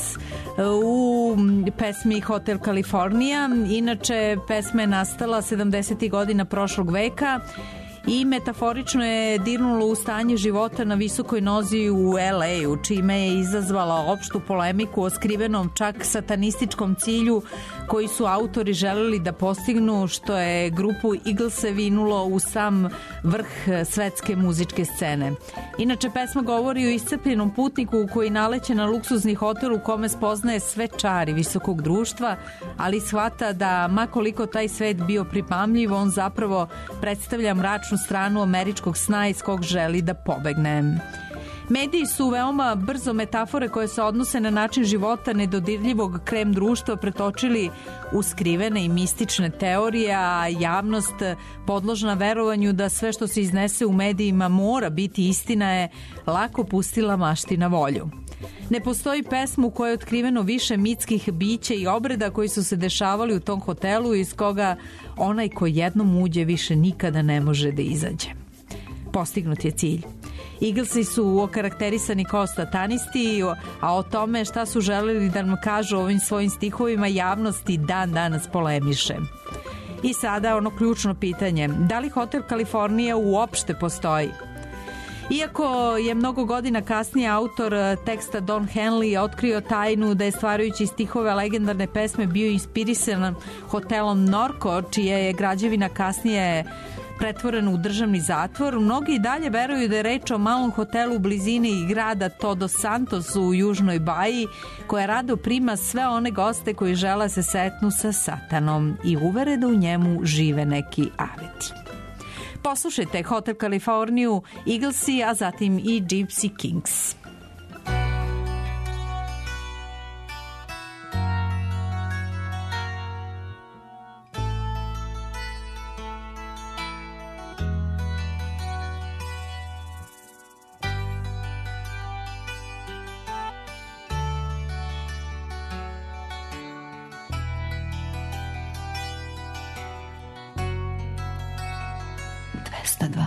u pesmi Hotel California. Inače, pesma je nastala sedamdesetih godina prošlog veka i metaforično je dirnulo u stanje života na visokoj nozi u el ej-u, čime je izazvala opštu polemiku o skrivenom čak satanističkom cilju koji su autori želeli da postignu, što je grupu Eaglese vinulo u sam vrh svetske muzičke scene. Inače, pesma govori o iscrpljenom putniku koji naleće na luksuzni hotel u kome spoznaje sve čari visokog društva, ali shvata da makoliko taj svet bio pripamljiv, on zapravo predstavlja mračnu stranu američkog sna iz kog želi da pobegne. Mediji su veoma brzo metafore koje se odnose na način života nedodirljivog krem društva pretočili u skrivene i mistične teorije, a javnost podložna verovanju da sve što se iznese u medijima mora biti istina je lako pustila mašti na volju. Ne postoji pesmu u kojoj je otkriveno više mitskih bića i obreda koji su se dešavali u tom hotelu iz koga onaj ko jednom uđe više nikada ne može da izađe. Postignut je cilj. Eaglesi su okarakterisani kao satanisti, a o tome šta su želeli da nam kažu ovim svojim stihovima javnosti dan danas polemiše. I sada ono ključno pitanje, da li Hotel California uopšte postoji? Iako je mnogo godina kasnije autor teksta Don Henley otkrio tajnu da je stvarajući stihove legendarne pesme bio inspirisan hotelom Norco, čija je građevina kasnije pretvorena u državni zatvor, mnogi i dalje veruju da je reč o malom hotelu u blizini grada Todos Santos u Južnoj Baji, koja rado prima sve one goste koji žele se setnu sa satanom i uvere da u njemu žive neki aveti. Poslušajte Hotel Californiju, Eaglesi, a zatim i Gypsy Kings. dvesta dva.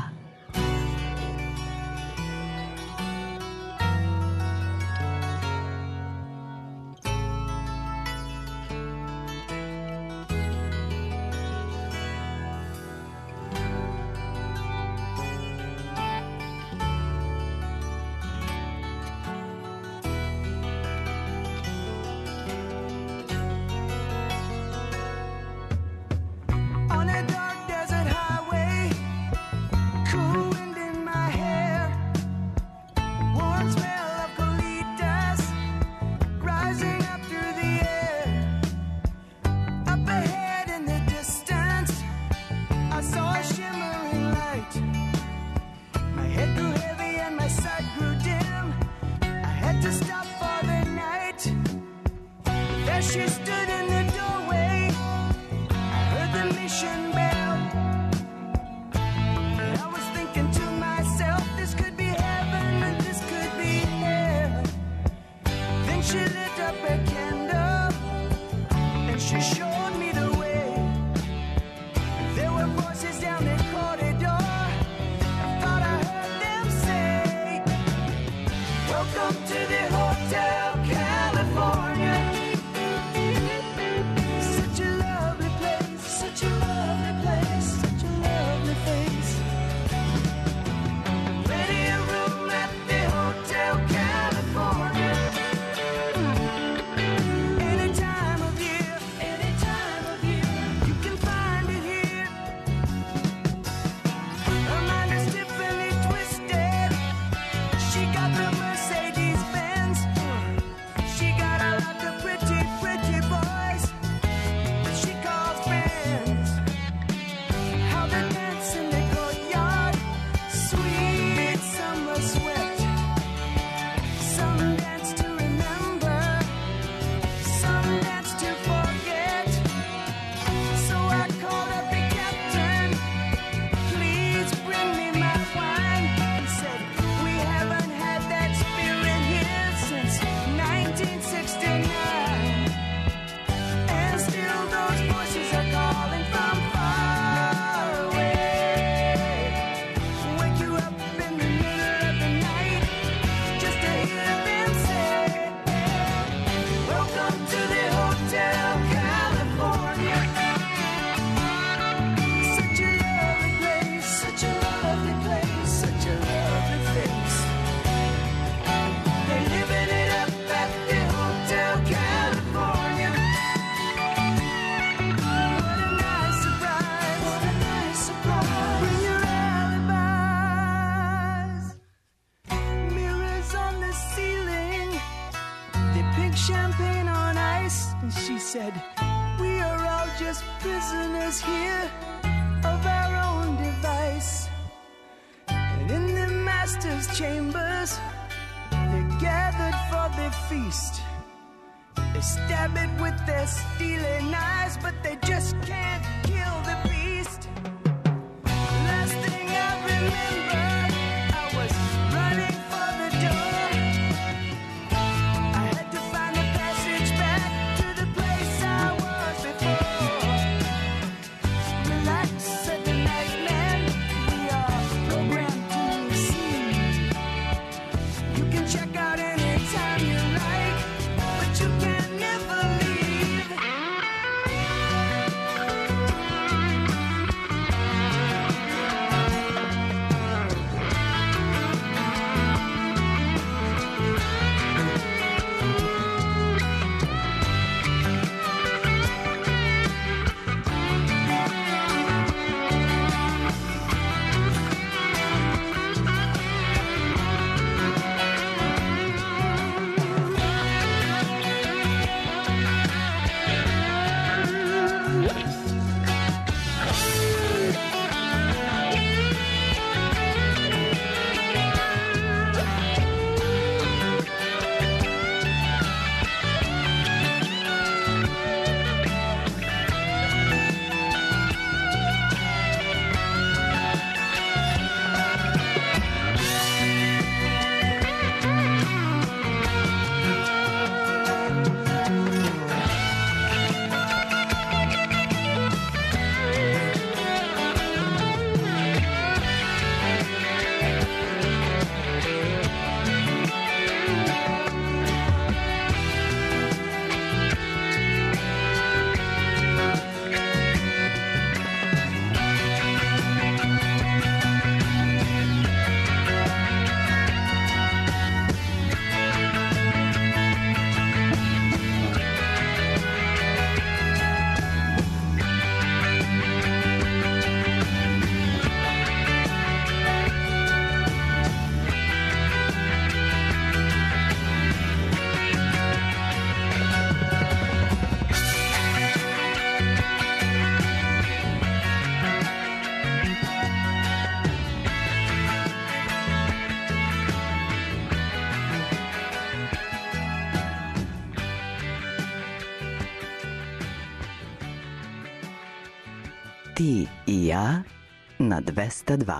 drink champagne on ice, and she said, we are all just prisoners here of our own device. And in the master's chambers, they're gathered for their feast. They stab it with their steely knives, but they just can't kill the beast. Last thing I remember, I was running for the door. I had to find a passage back to the place I was before. Relax, said the night man, we are programmed to receive. You can check out anytime you like, but you can never leave. Ti i ja na dvesta dva.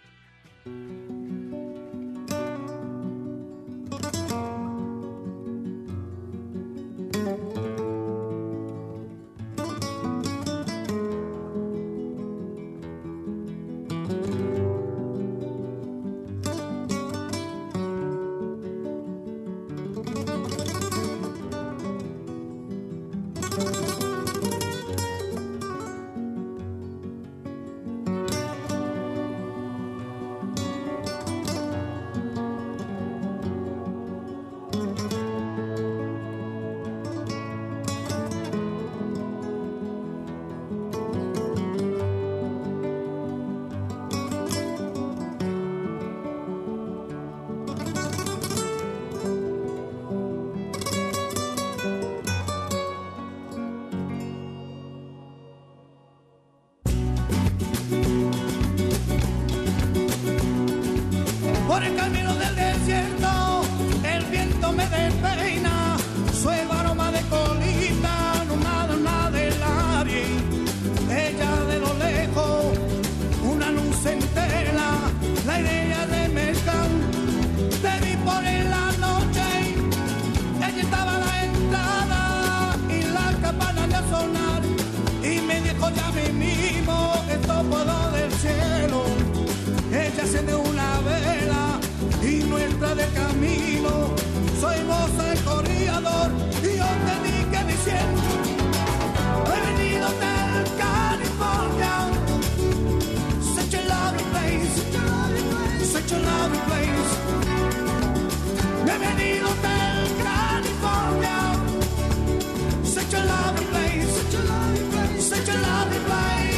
Por el camino del desierto, el viento me despeina, suave aroma de colita, no nada, nada del aire. Ella de lo lejos, una luz entera, la idea de mezclar. Te vi por en la noche, ella estaba a la entrada y la campana de sonar. Y me dijo ya mismo, esto puedo del cielo. Ella enciende una vela y no entra de camino. Soy vos el corredor y yo te dije diciendo, he venido del California, such a lovely place, such a lovely place. He venido del California, such a lovely place, such a lovely place, such a lovely place.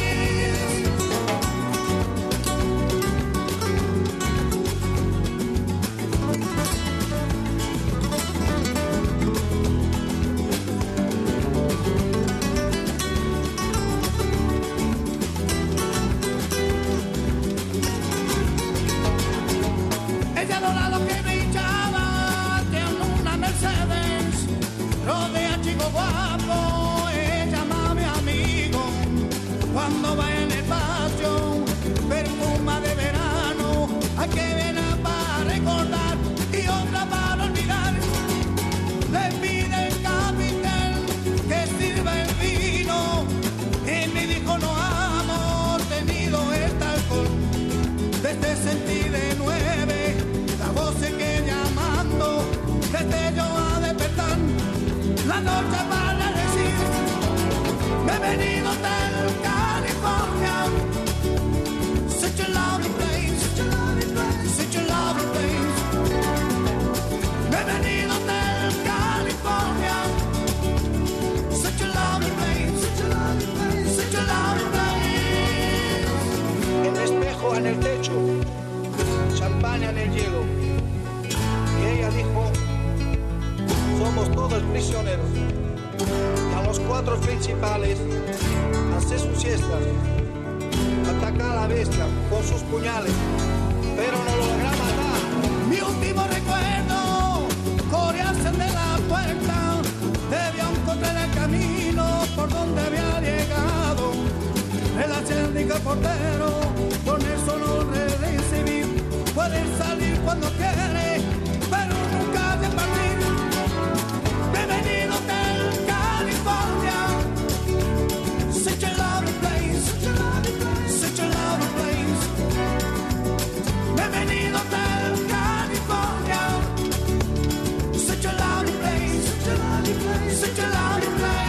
prisioneros y a los cuatro principales hacer su siesta, atacar a la bestia con sus puñales, pero no logra matar. Mi último recuerdo, corearse de la puerta, debía encontrar el camino por donde había llegado. El acérdico portero, con eso no le recibí. Puede salir cuando quiere, pero nunca de partir. Bienvenido del California, such a lovely place, such a lovely place. Bienvenido del California, such a lovely place, such a lovely place, such a lovely place.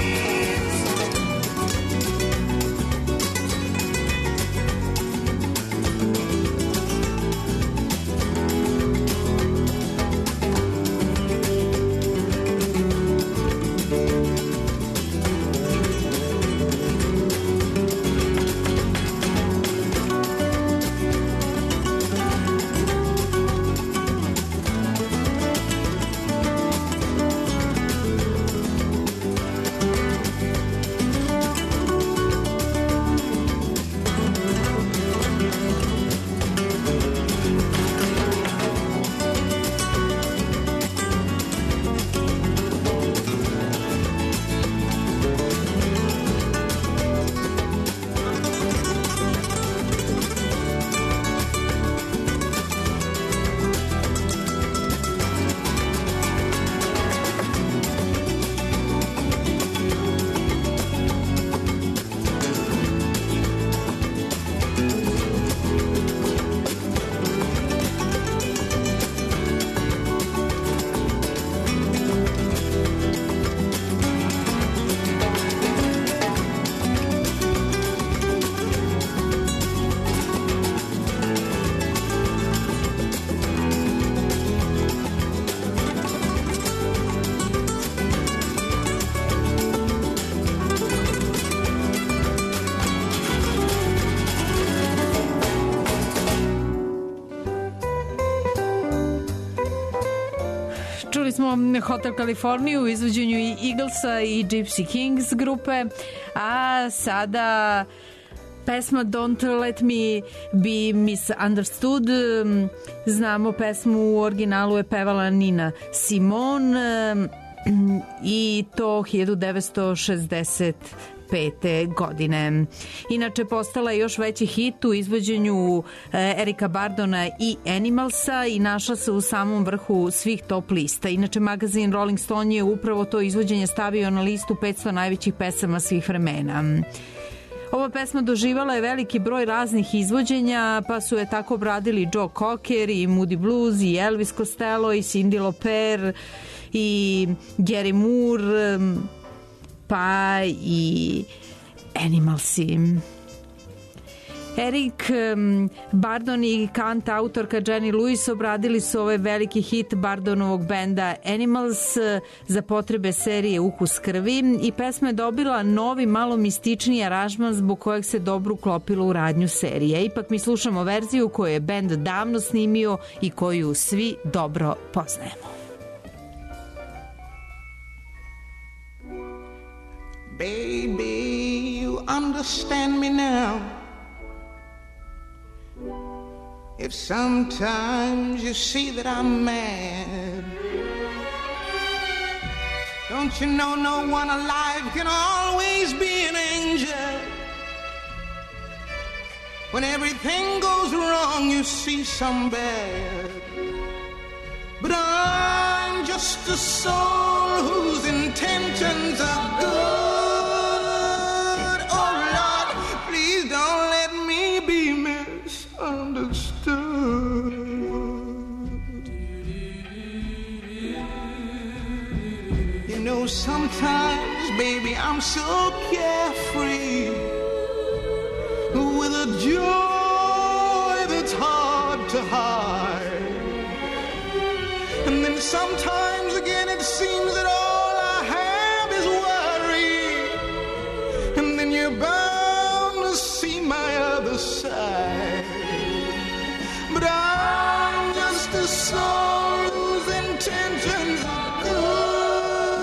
Smo Hotel California u izvođenju i Eaglesa i Gypsy Kings grupe, a sada pesma Don't Let Me Be Misunderstood. Znamo pesmu u originalu je pevala Nina Simone i to hiljadu devetsto šezdeset pete godine. Inače, postala je još veći hit u izvođenju Erika Bardona i Animalsa i našla se u samom vrhu svih top lista. Inače, magazin Rolling Stone je upravo to izvođenje stavio na listu petsto najvećih pesama svih vremena. Ova pesma doživala je veliki broj raznih izvođenja, pa su je tako obradili Joe Cocker i Moody Blues i Elvis Costello i Cyndi Lauper i Gary Moore, pa i Animalsi. Erik Bardon i kant autorka Jenny Lewis obradili su ovaj veliki hit Bardonovog benda Animals za potrebe serije Ukus krvi i pesma je dobila novi, malo mističniji aranžman zbog kojeg se dobro uklopilo u radnju serije. Ipak mi slušamo verziju koju je bend davno snimio i koju svi dobro poznajemo. Baby, you understand me now. If sometimes you see that I'm mad, don't you know no one alive can always be an angel? When everything goes wrong, you see some bad. But I'm just a soul whose intentions are good. Oh Lord, please don't let me be misunderstood. You know, sometimes, baby, I'm so carefree, with a joy that's hard to hide. And then sometimes again it seems that all I have is worry. And then you're bound to see my other side. But I'm just a soul whose intentions are good.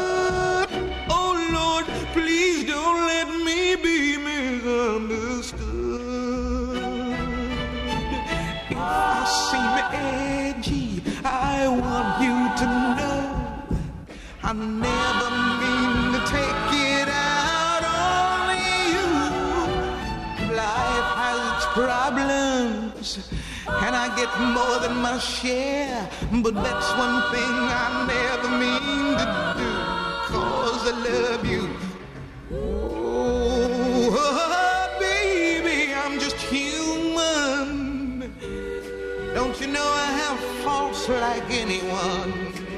I never mean to take it out on you. Life has its problems, and I get more than my share. But that's one thing I never mean to do, 'cause I love you. Oh, baby, I'm just human. Don't you know I have faults like anyone?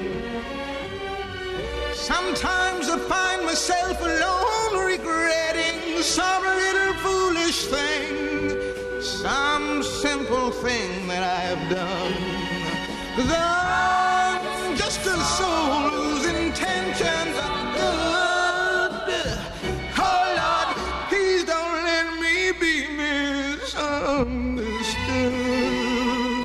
Sometimes I find myself alone regretting some little foolish thing, some simple thing that I have done. 'Cause I'm just a soul whose intentions are good. Oh Lord, please don't let me be misunderstood.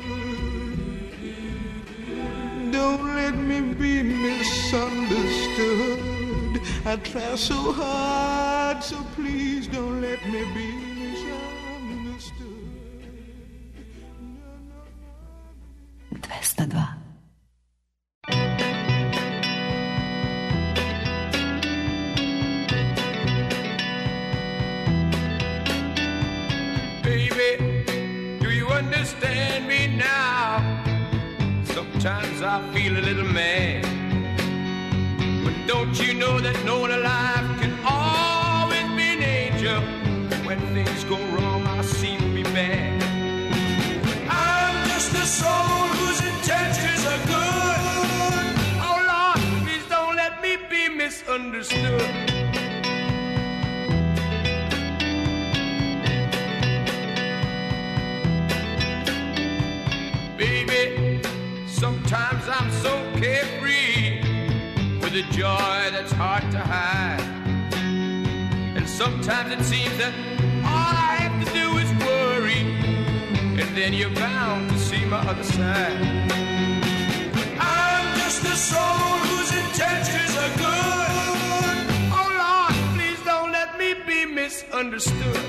Don't let me be misunderstood. I try so hard, so please don't let me be misunderstood. dvesta dva. Baby, do you understand me now? Sometimes I feel a little mad, but don't you know that no one alive can always be an angel? When things go wrong, I seem to be bad. I'm just a soul whose intentions are good. Oh Lord, please don't let me be misunderstood. Baby, sometimes I'm so carefree, with a joy that's hard to hide. And sometimes it seems that all I have to do is worry, and then you're bound to see my other side. I'm just a soul whose intentions are good. Oh Lord, please don't let me be misunderstood.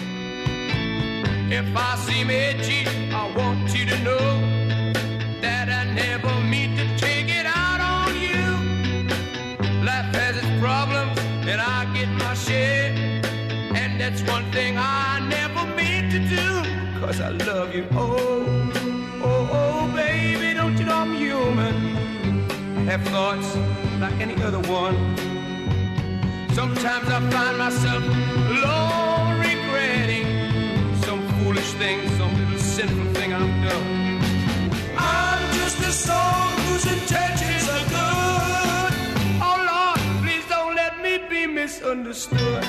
If I seem edgy, I want you to know that I never mean to take it out on you. Life has its problems, and I get my share. And that's one thing I never mean to do, 'cause I love you. Oh, oh, oh, baby, don't you know I'm human? Have thoughts like any other one. Sometimes I find myself alone regretting some foolish thing, some little sinful thing I've done. I'm just a soul whose intentions are good. Oh Lord, please don't let me be misunderstood.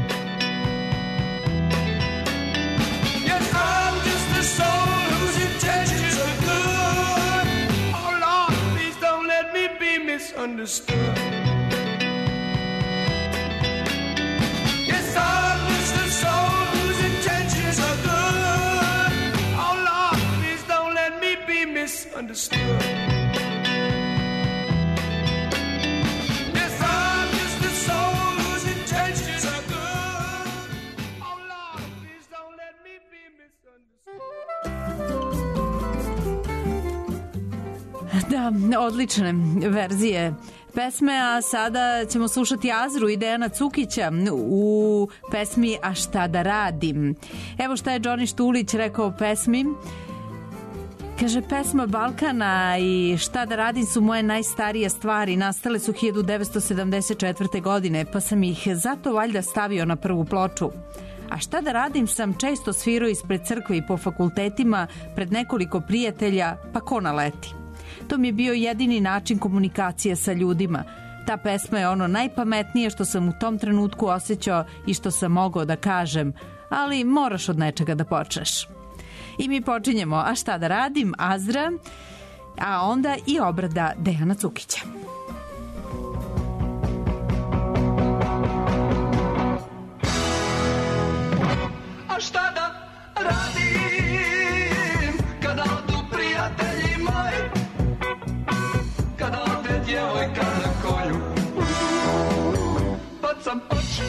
Yes, I'm just a soul whose intentions are good. Oh Lord, please don't let me be misunderstood. Yes, I'm just a soul whose intentions are good. Oh Lord, please don't let me be misunderstood. Yes, I'm just a soul whose intentions are good. Oh Lord, please don't let me be misunderstood. Da, odlične verzije pesme, a sada ćemo slušati Azru i Dejana Cukića u pesmi A šta da radim. Evo šta je Džoni Štulić rekao o pesmi. Kaže, pesma Balkana i Šta da radim su moje najstarije stvari. Nastale su hiljadu devetsto sedamdeset četvrte. godine, pa sam ih zato valjda stavio na prvu ploču. A šta da radim sam često svirao ispred crkve i po fakultetima, pred nekoliko prijatelja, pa ko naleti. To mi je bio jedini način komunikacije sa ljudima. Ta pesma je ono najpametnije što sam u tom trenutku osjećao i što sam mogao da kažem, ali moraš od nečega da počneš. I mi počinjemo A šta da radim, Azra, a onda i obrada Dejana Cukića. A šta da radim kada odu prijatelji moji, kada ode djevojka na kolju, bacam oči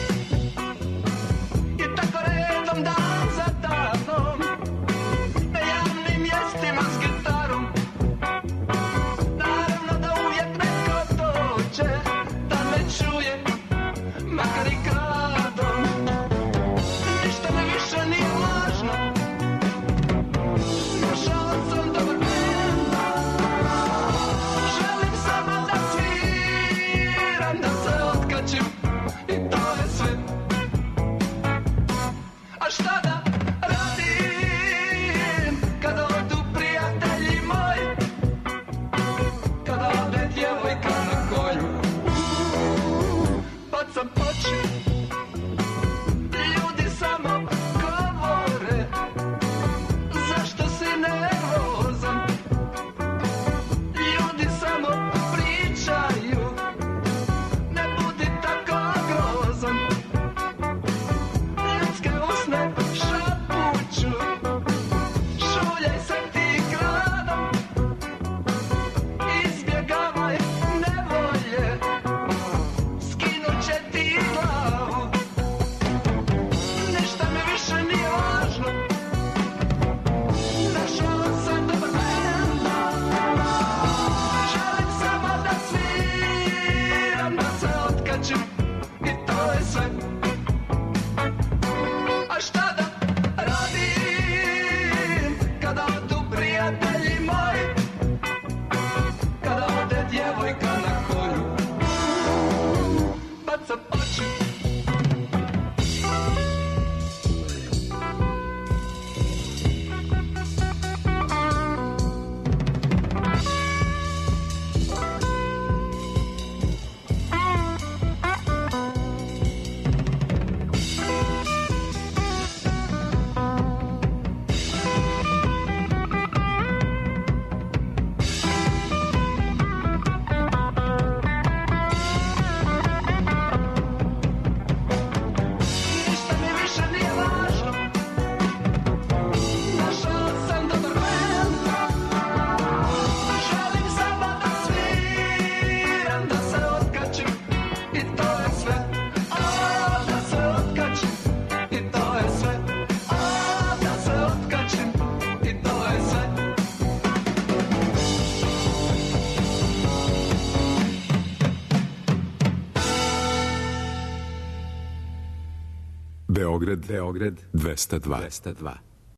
i tako redom dan za danom, na javnim mjestima s gitarom, naravno da uvijek neko dođe. Beograd, Beograd, dvesta dva. dvesta dva.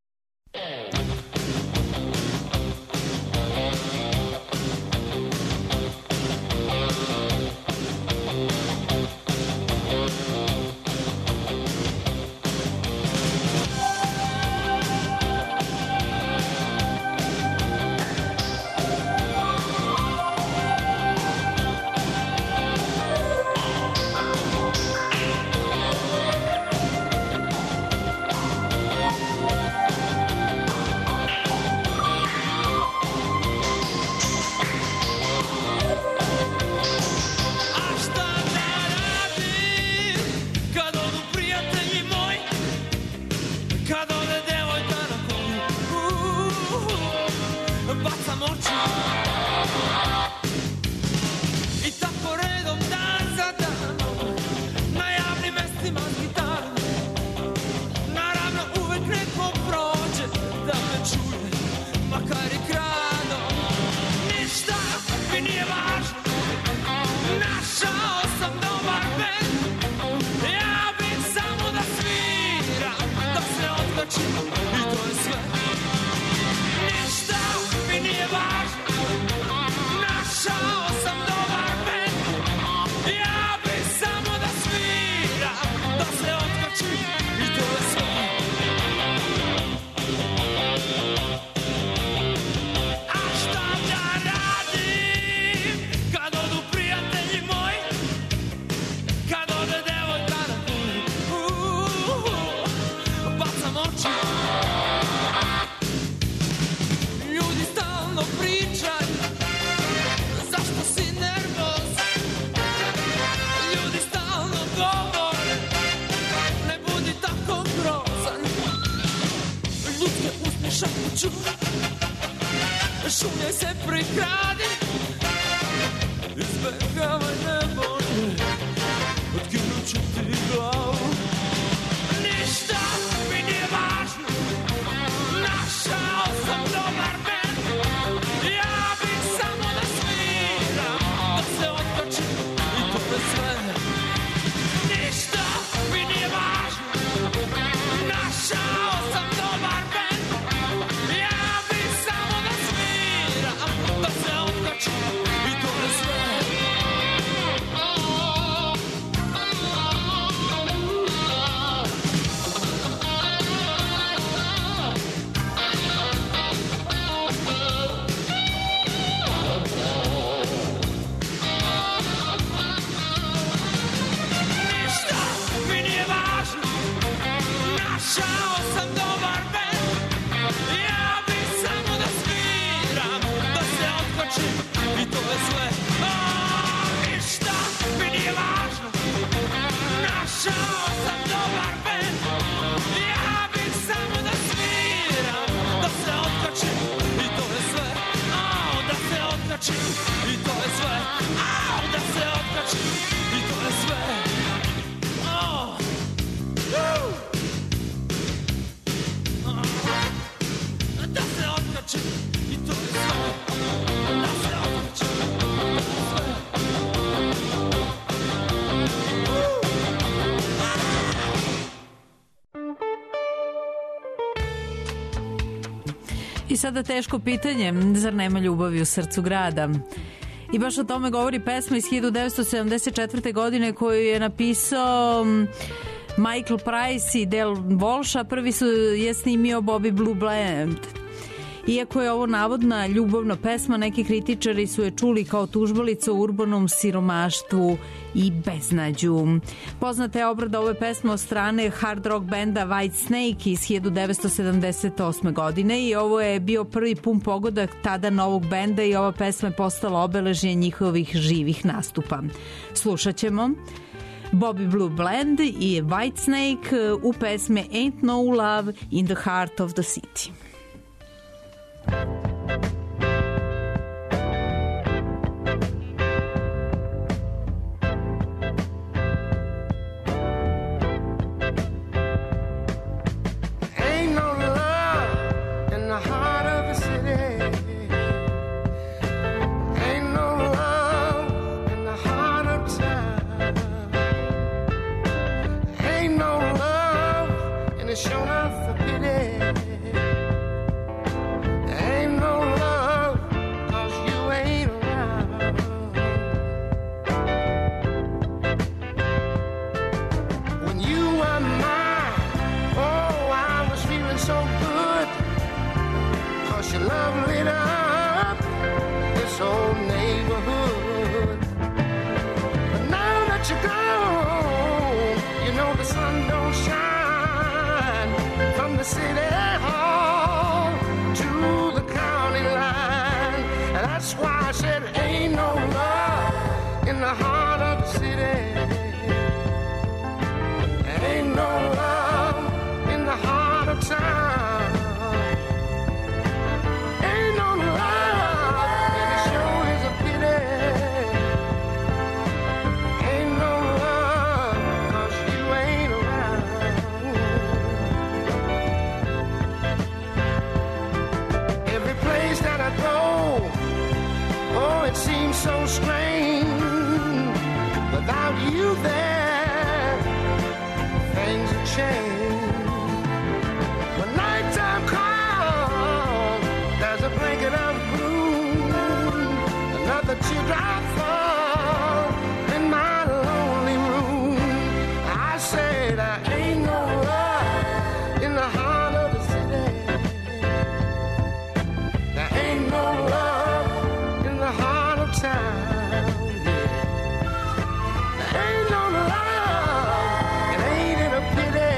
Šunje se prikradi, izbegavaj nevolje, otkinut ću ti glavu. Ništa mi nije važno, našao sam dobar bend. Ja bih samo da sviram, da se otkačim i to je sve. Ništa mi nije važno, našao sam dobar bend. Ja bih samo da sviram, da se otkačim i to je sve. Ništa mi nije važno, našao sam dobar bend. Ja bih samo da sviram, da se otkačim i to je sve. O, ništa mi nije važno, našao sam dobar bend. Ja bih samo da sviram, da se otkačim i to je sve. O, da se otkačim i to je sve. O, da se otkačim i to je sve. O, uh. Da se otkačim i to je sve. Da se otkačim i to je sve. I sada teško pitanje, zar nema ljubavi u srcu grada? I baš o tome govori pesma iz hiljadu devetsto sedamdeset četvrte. godine koju je napisao Michael Price i Del Walsh, a prvi su je snimio Bobby Blue Bland. Iako je ovo navodna ljubavna pesma, neki kritičari su je čuli kao tužbalica o urbanom siromaštvu i beznađu. Poznata je obrada ove pesme od strane hard rock benda White Snake iz hiljadu devetsto sedamdeset osme. godine i ovo je bio prvi pun pogodak tada novog benda i ova pesma je postala obeležje njihovih živih nastupa. Slušat ćemo Bobby Blue Bland i White Snake u pesme Ain't No Love in the Heart of the City. Ain't no love in the heart of the city. Ain't no love in the heart of town. Ain't no love the city hall to the county line. And that's why I said ain't no love in the heart of the city. Ain't no love in the heart of town. Ain't no love, and it sure is a pity. Ain't no love, 'cause you ain't around. Every place that I go, oh, it seems so strange. Without you there, things have changed. When nighttime comes, there's a blanket of blue, another teardrop fall in my lonely room. I say there ain't no love in the heart of the city. There ain't no love in the heart of town. Ain't no love, and ain't it a pity?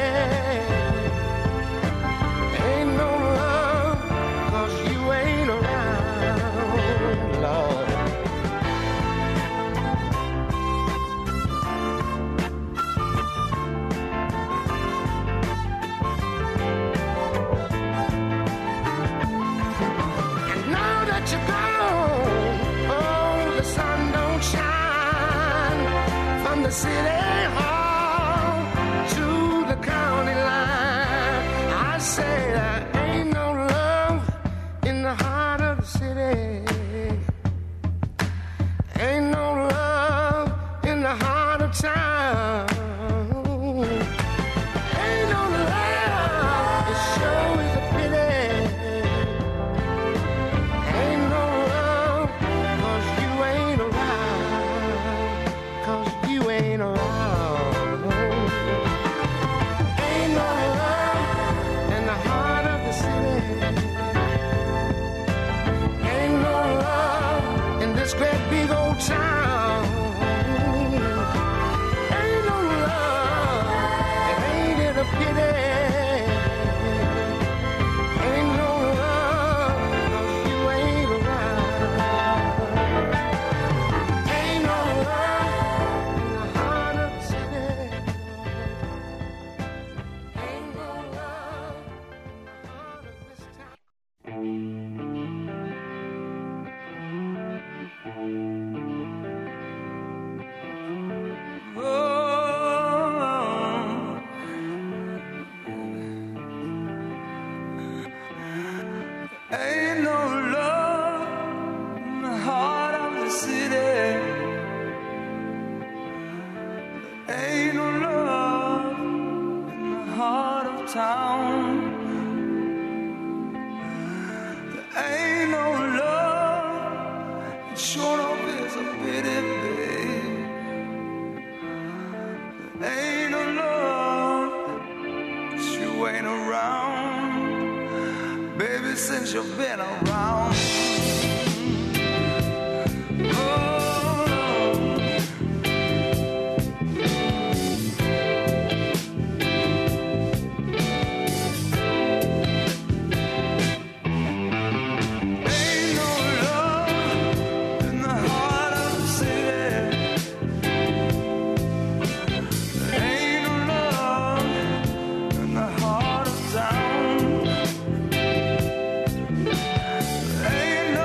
Ain't no love, 'cause you ain't around, Lord. And now that you're gone, oh, the sun don't shine from the city hall to the county line. I say there ain't no love in the heart of the city. Ain't no love in the heart of town. Ain't no love, it sure is a pity. Ain't no love, 'cause you ain't around. 'Cause you ain't around. Ain't no love in the heart of the city. Ain't no love in this great big old town. Ain't no love, and ain't it a pity? Ain't no love, 'cause you ain't around. Ain't no love in the heart of the city. Ain't no love in the heart of this town. Ain't no love in the heart of the city. Ain't no love in the heart of town. There ain't no love. It sure enough is a pity, babe. There ain't no love, 'cause you ain't around. Baby, since you've been around. Ain't no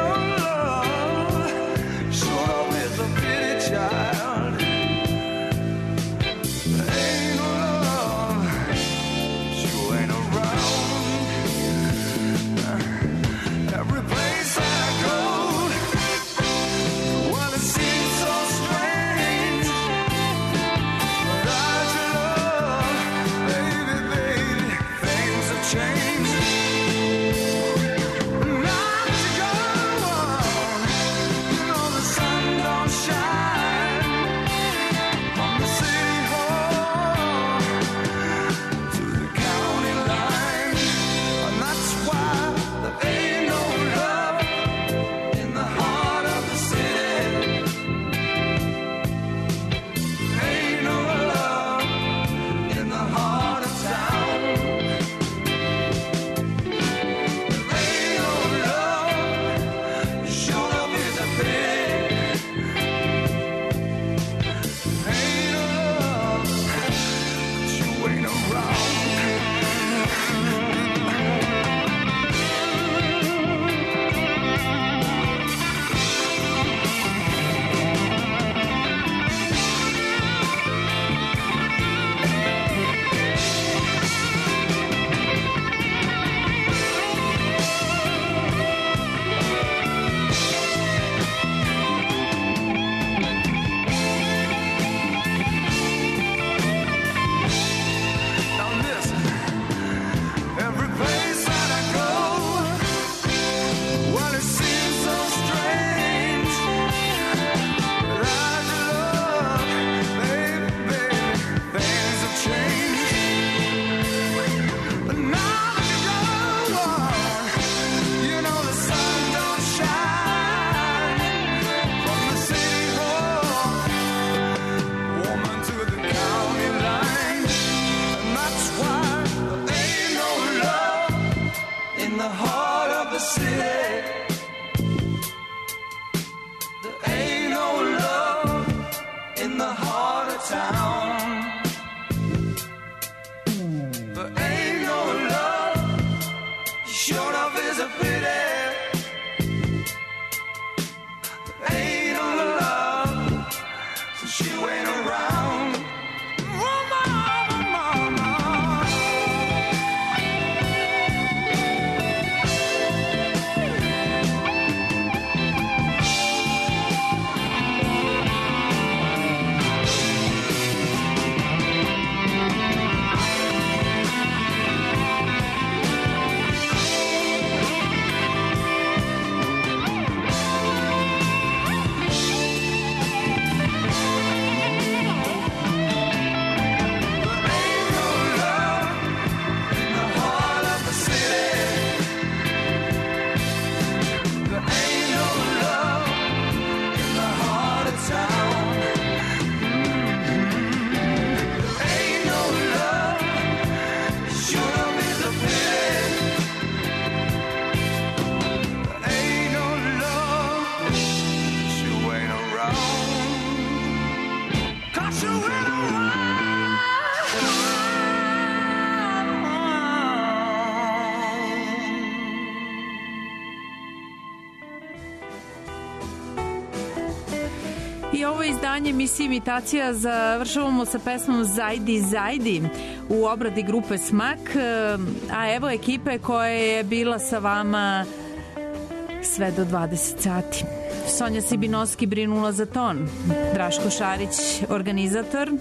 I ovo izdanje emisije Imitacija završavamo sa pesmom Zajdi Zajdi u obradi grupe Smak, a evo ekipe koja je bila sa vama sve do dvadeset sati. Sonja Sibinovski brinula za ton, Draško Šarić organizator,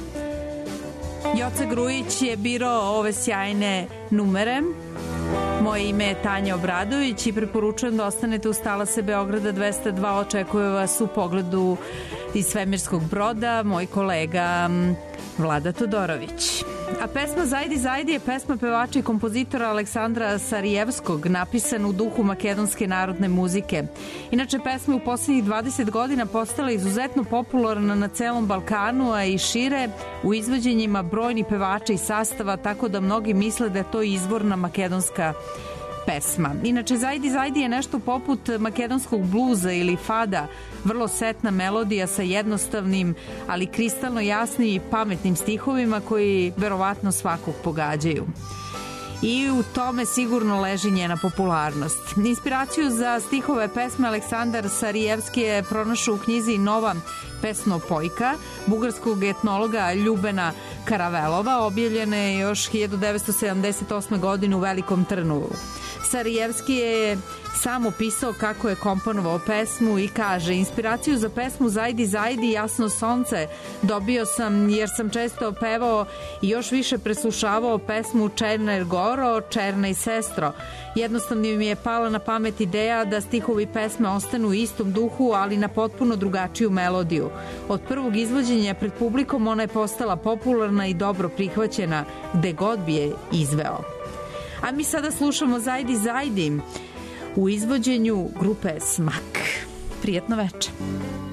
Joca Grujić je birao ove sjajne numere. Moje ime je Tanja Obradović i preporučujem da ostanete uz talase Beograda dvesta dva. Očekuje vas u pogledu iz svemirskog broda moj kolega Vlada Todorović. A pesma Zajdi Zajdi je pesma pevača i kompozitora Aleksandra Sarijevskog, napisana u duhu makedonske narodne muzike. Inače, pesma je u poslednjih dvadeset godina postala izuzetno popularna na celom Balkanu, a i šire u izvođenjima brojnih pevača i sastava, tako da mnogi misle da je to izvorna makedonska pesma. Inače, Zajdi Zajdi je nešto poput makedonskog bluza ili fada, vrlo setna melodija sa jednostavnim, ali kristalno jasnim i pametnim stihovima koji verovatno svakog pogađaju. I u tome sigurno leži njena popularnost. Inspiraciju za stihove pesme Aleksandar Sarijevski je pronašao u knjizi Nova pesnopojka bugarskog etnologa Ljubena Karavelova, objavljene još hiljadu devetsto sedamdeset osme. godine u Velikom Trnovu. Sarijevski je sam opisao kako je komponovao pesmu i kaže: inspiraciju za pesmu Zajdi Zajdi, Jasno sonce dobio sam jer sam često pevao i još više preslušavao pesmu Černer Goro, Černaj sestro. Jednostavno mi je pala na pamet ideja da stihovi pesme ostanu u istom duhu, ali na potpuno drugačiju melodiju. Od prvog izvođenja pred publikom ona je postala popularna i dobro prihvaćena gde god bi je izveo. A mi sada slušamo Zajdi Zajdi u izvođenju grupe Smak. Prijetno večer.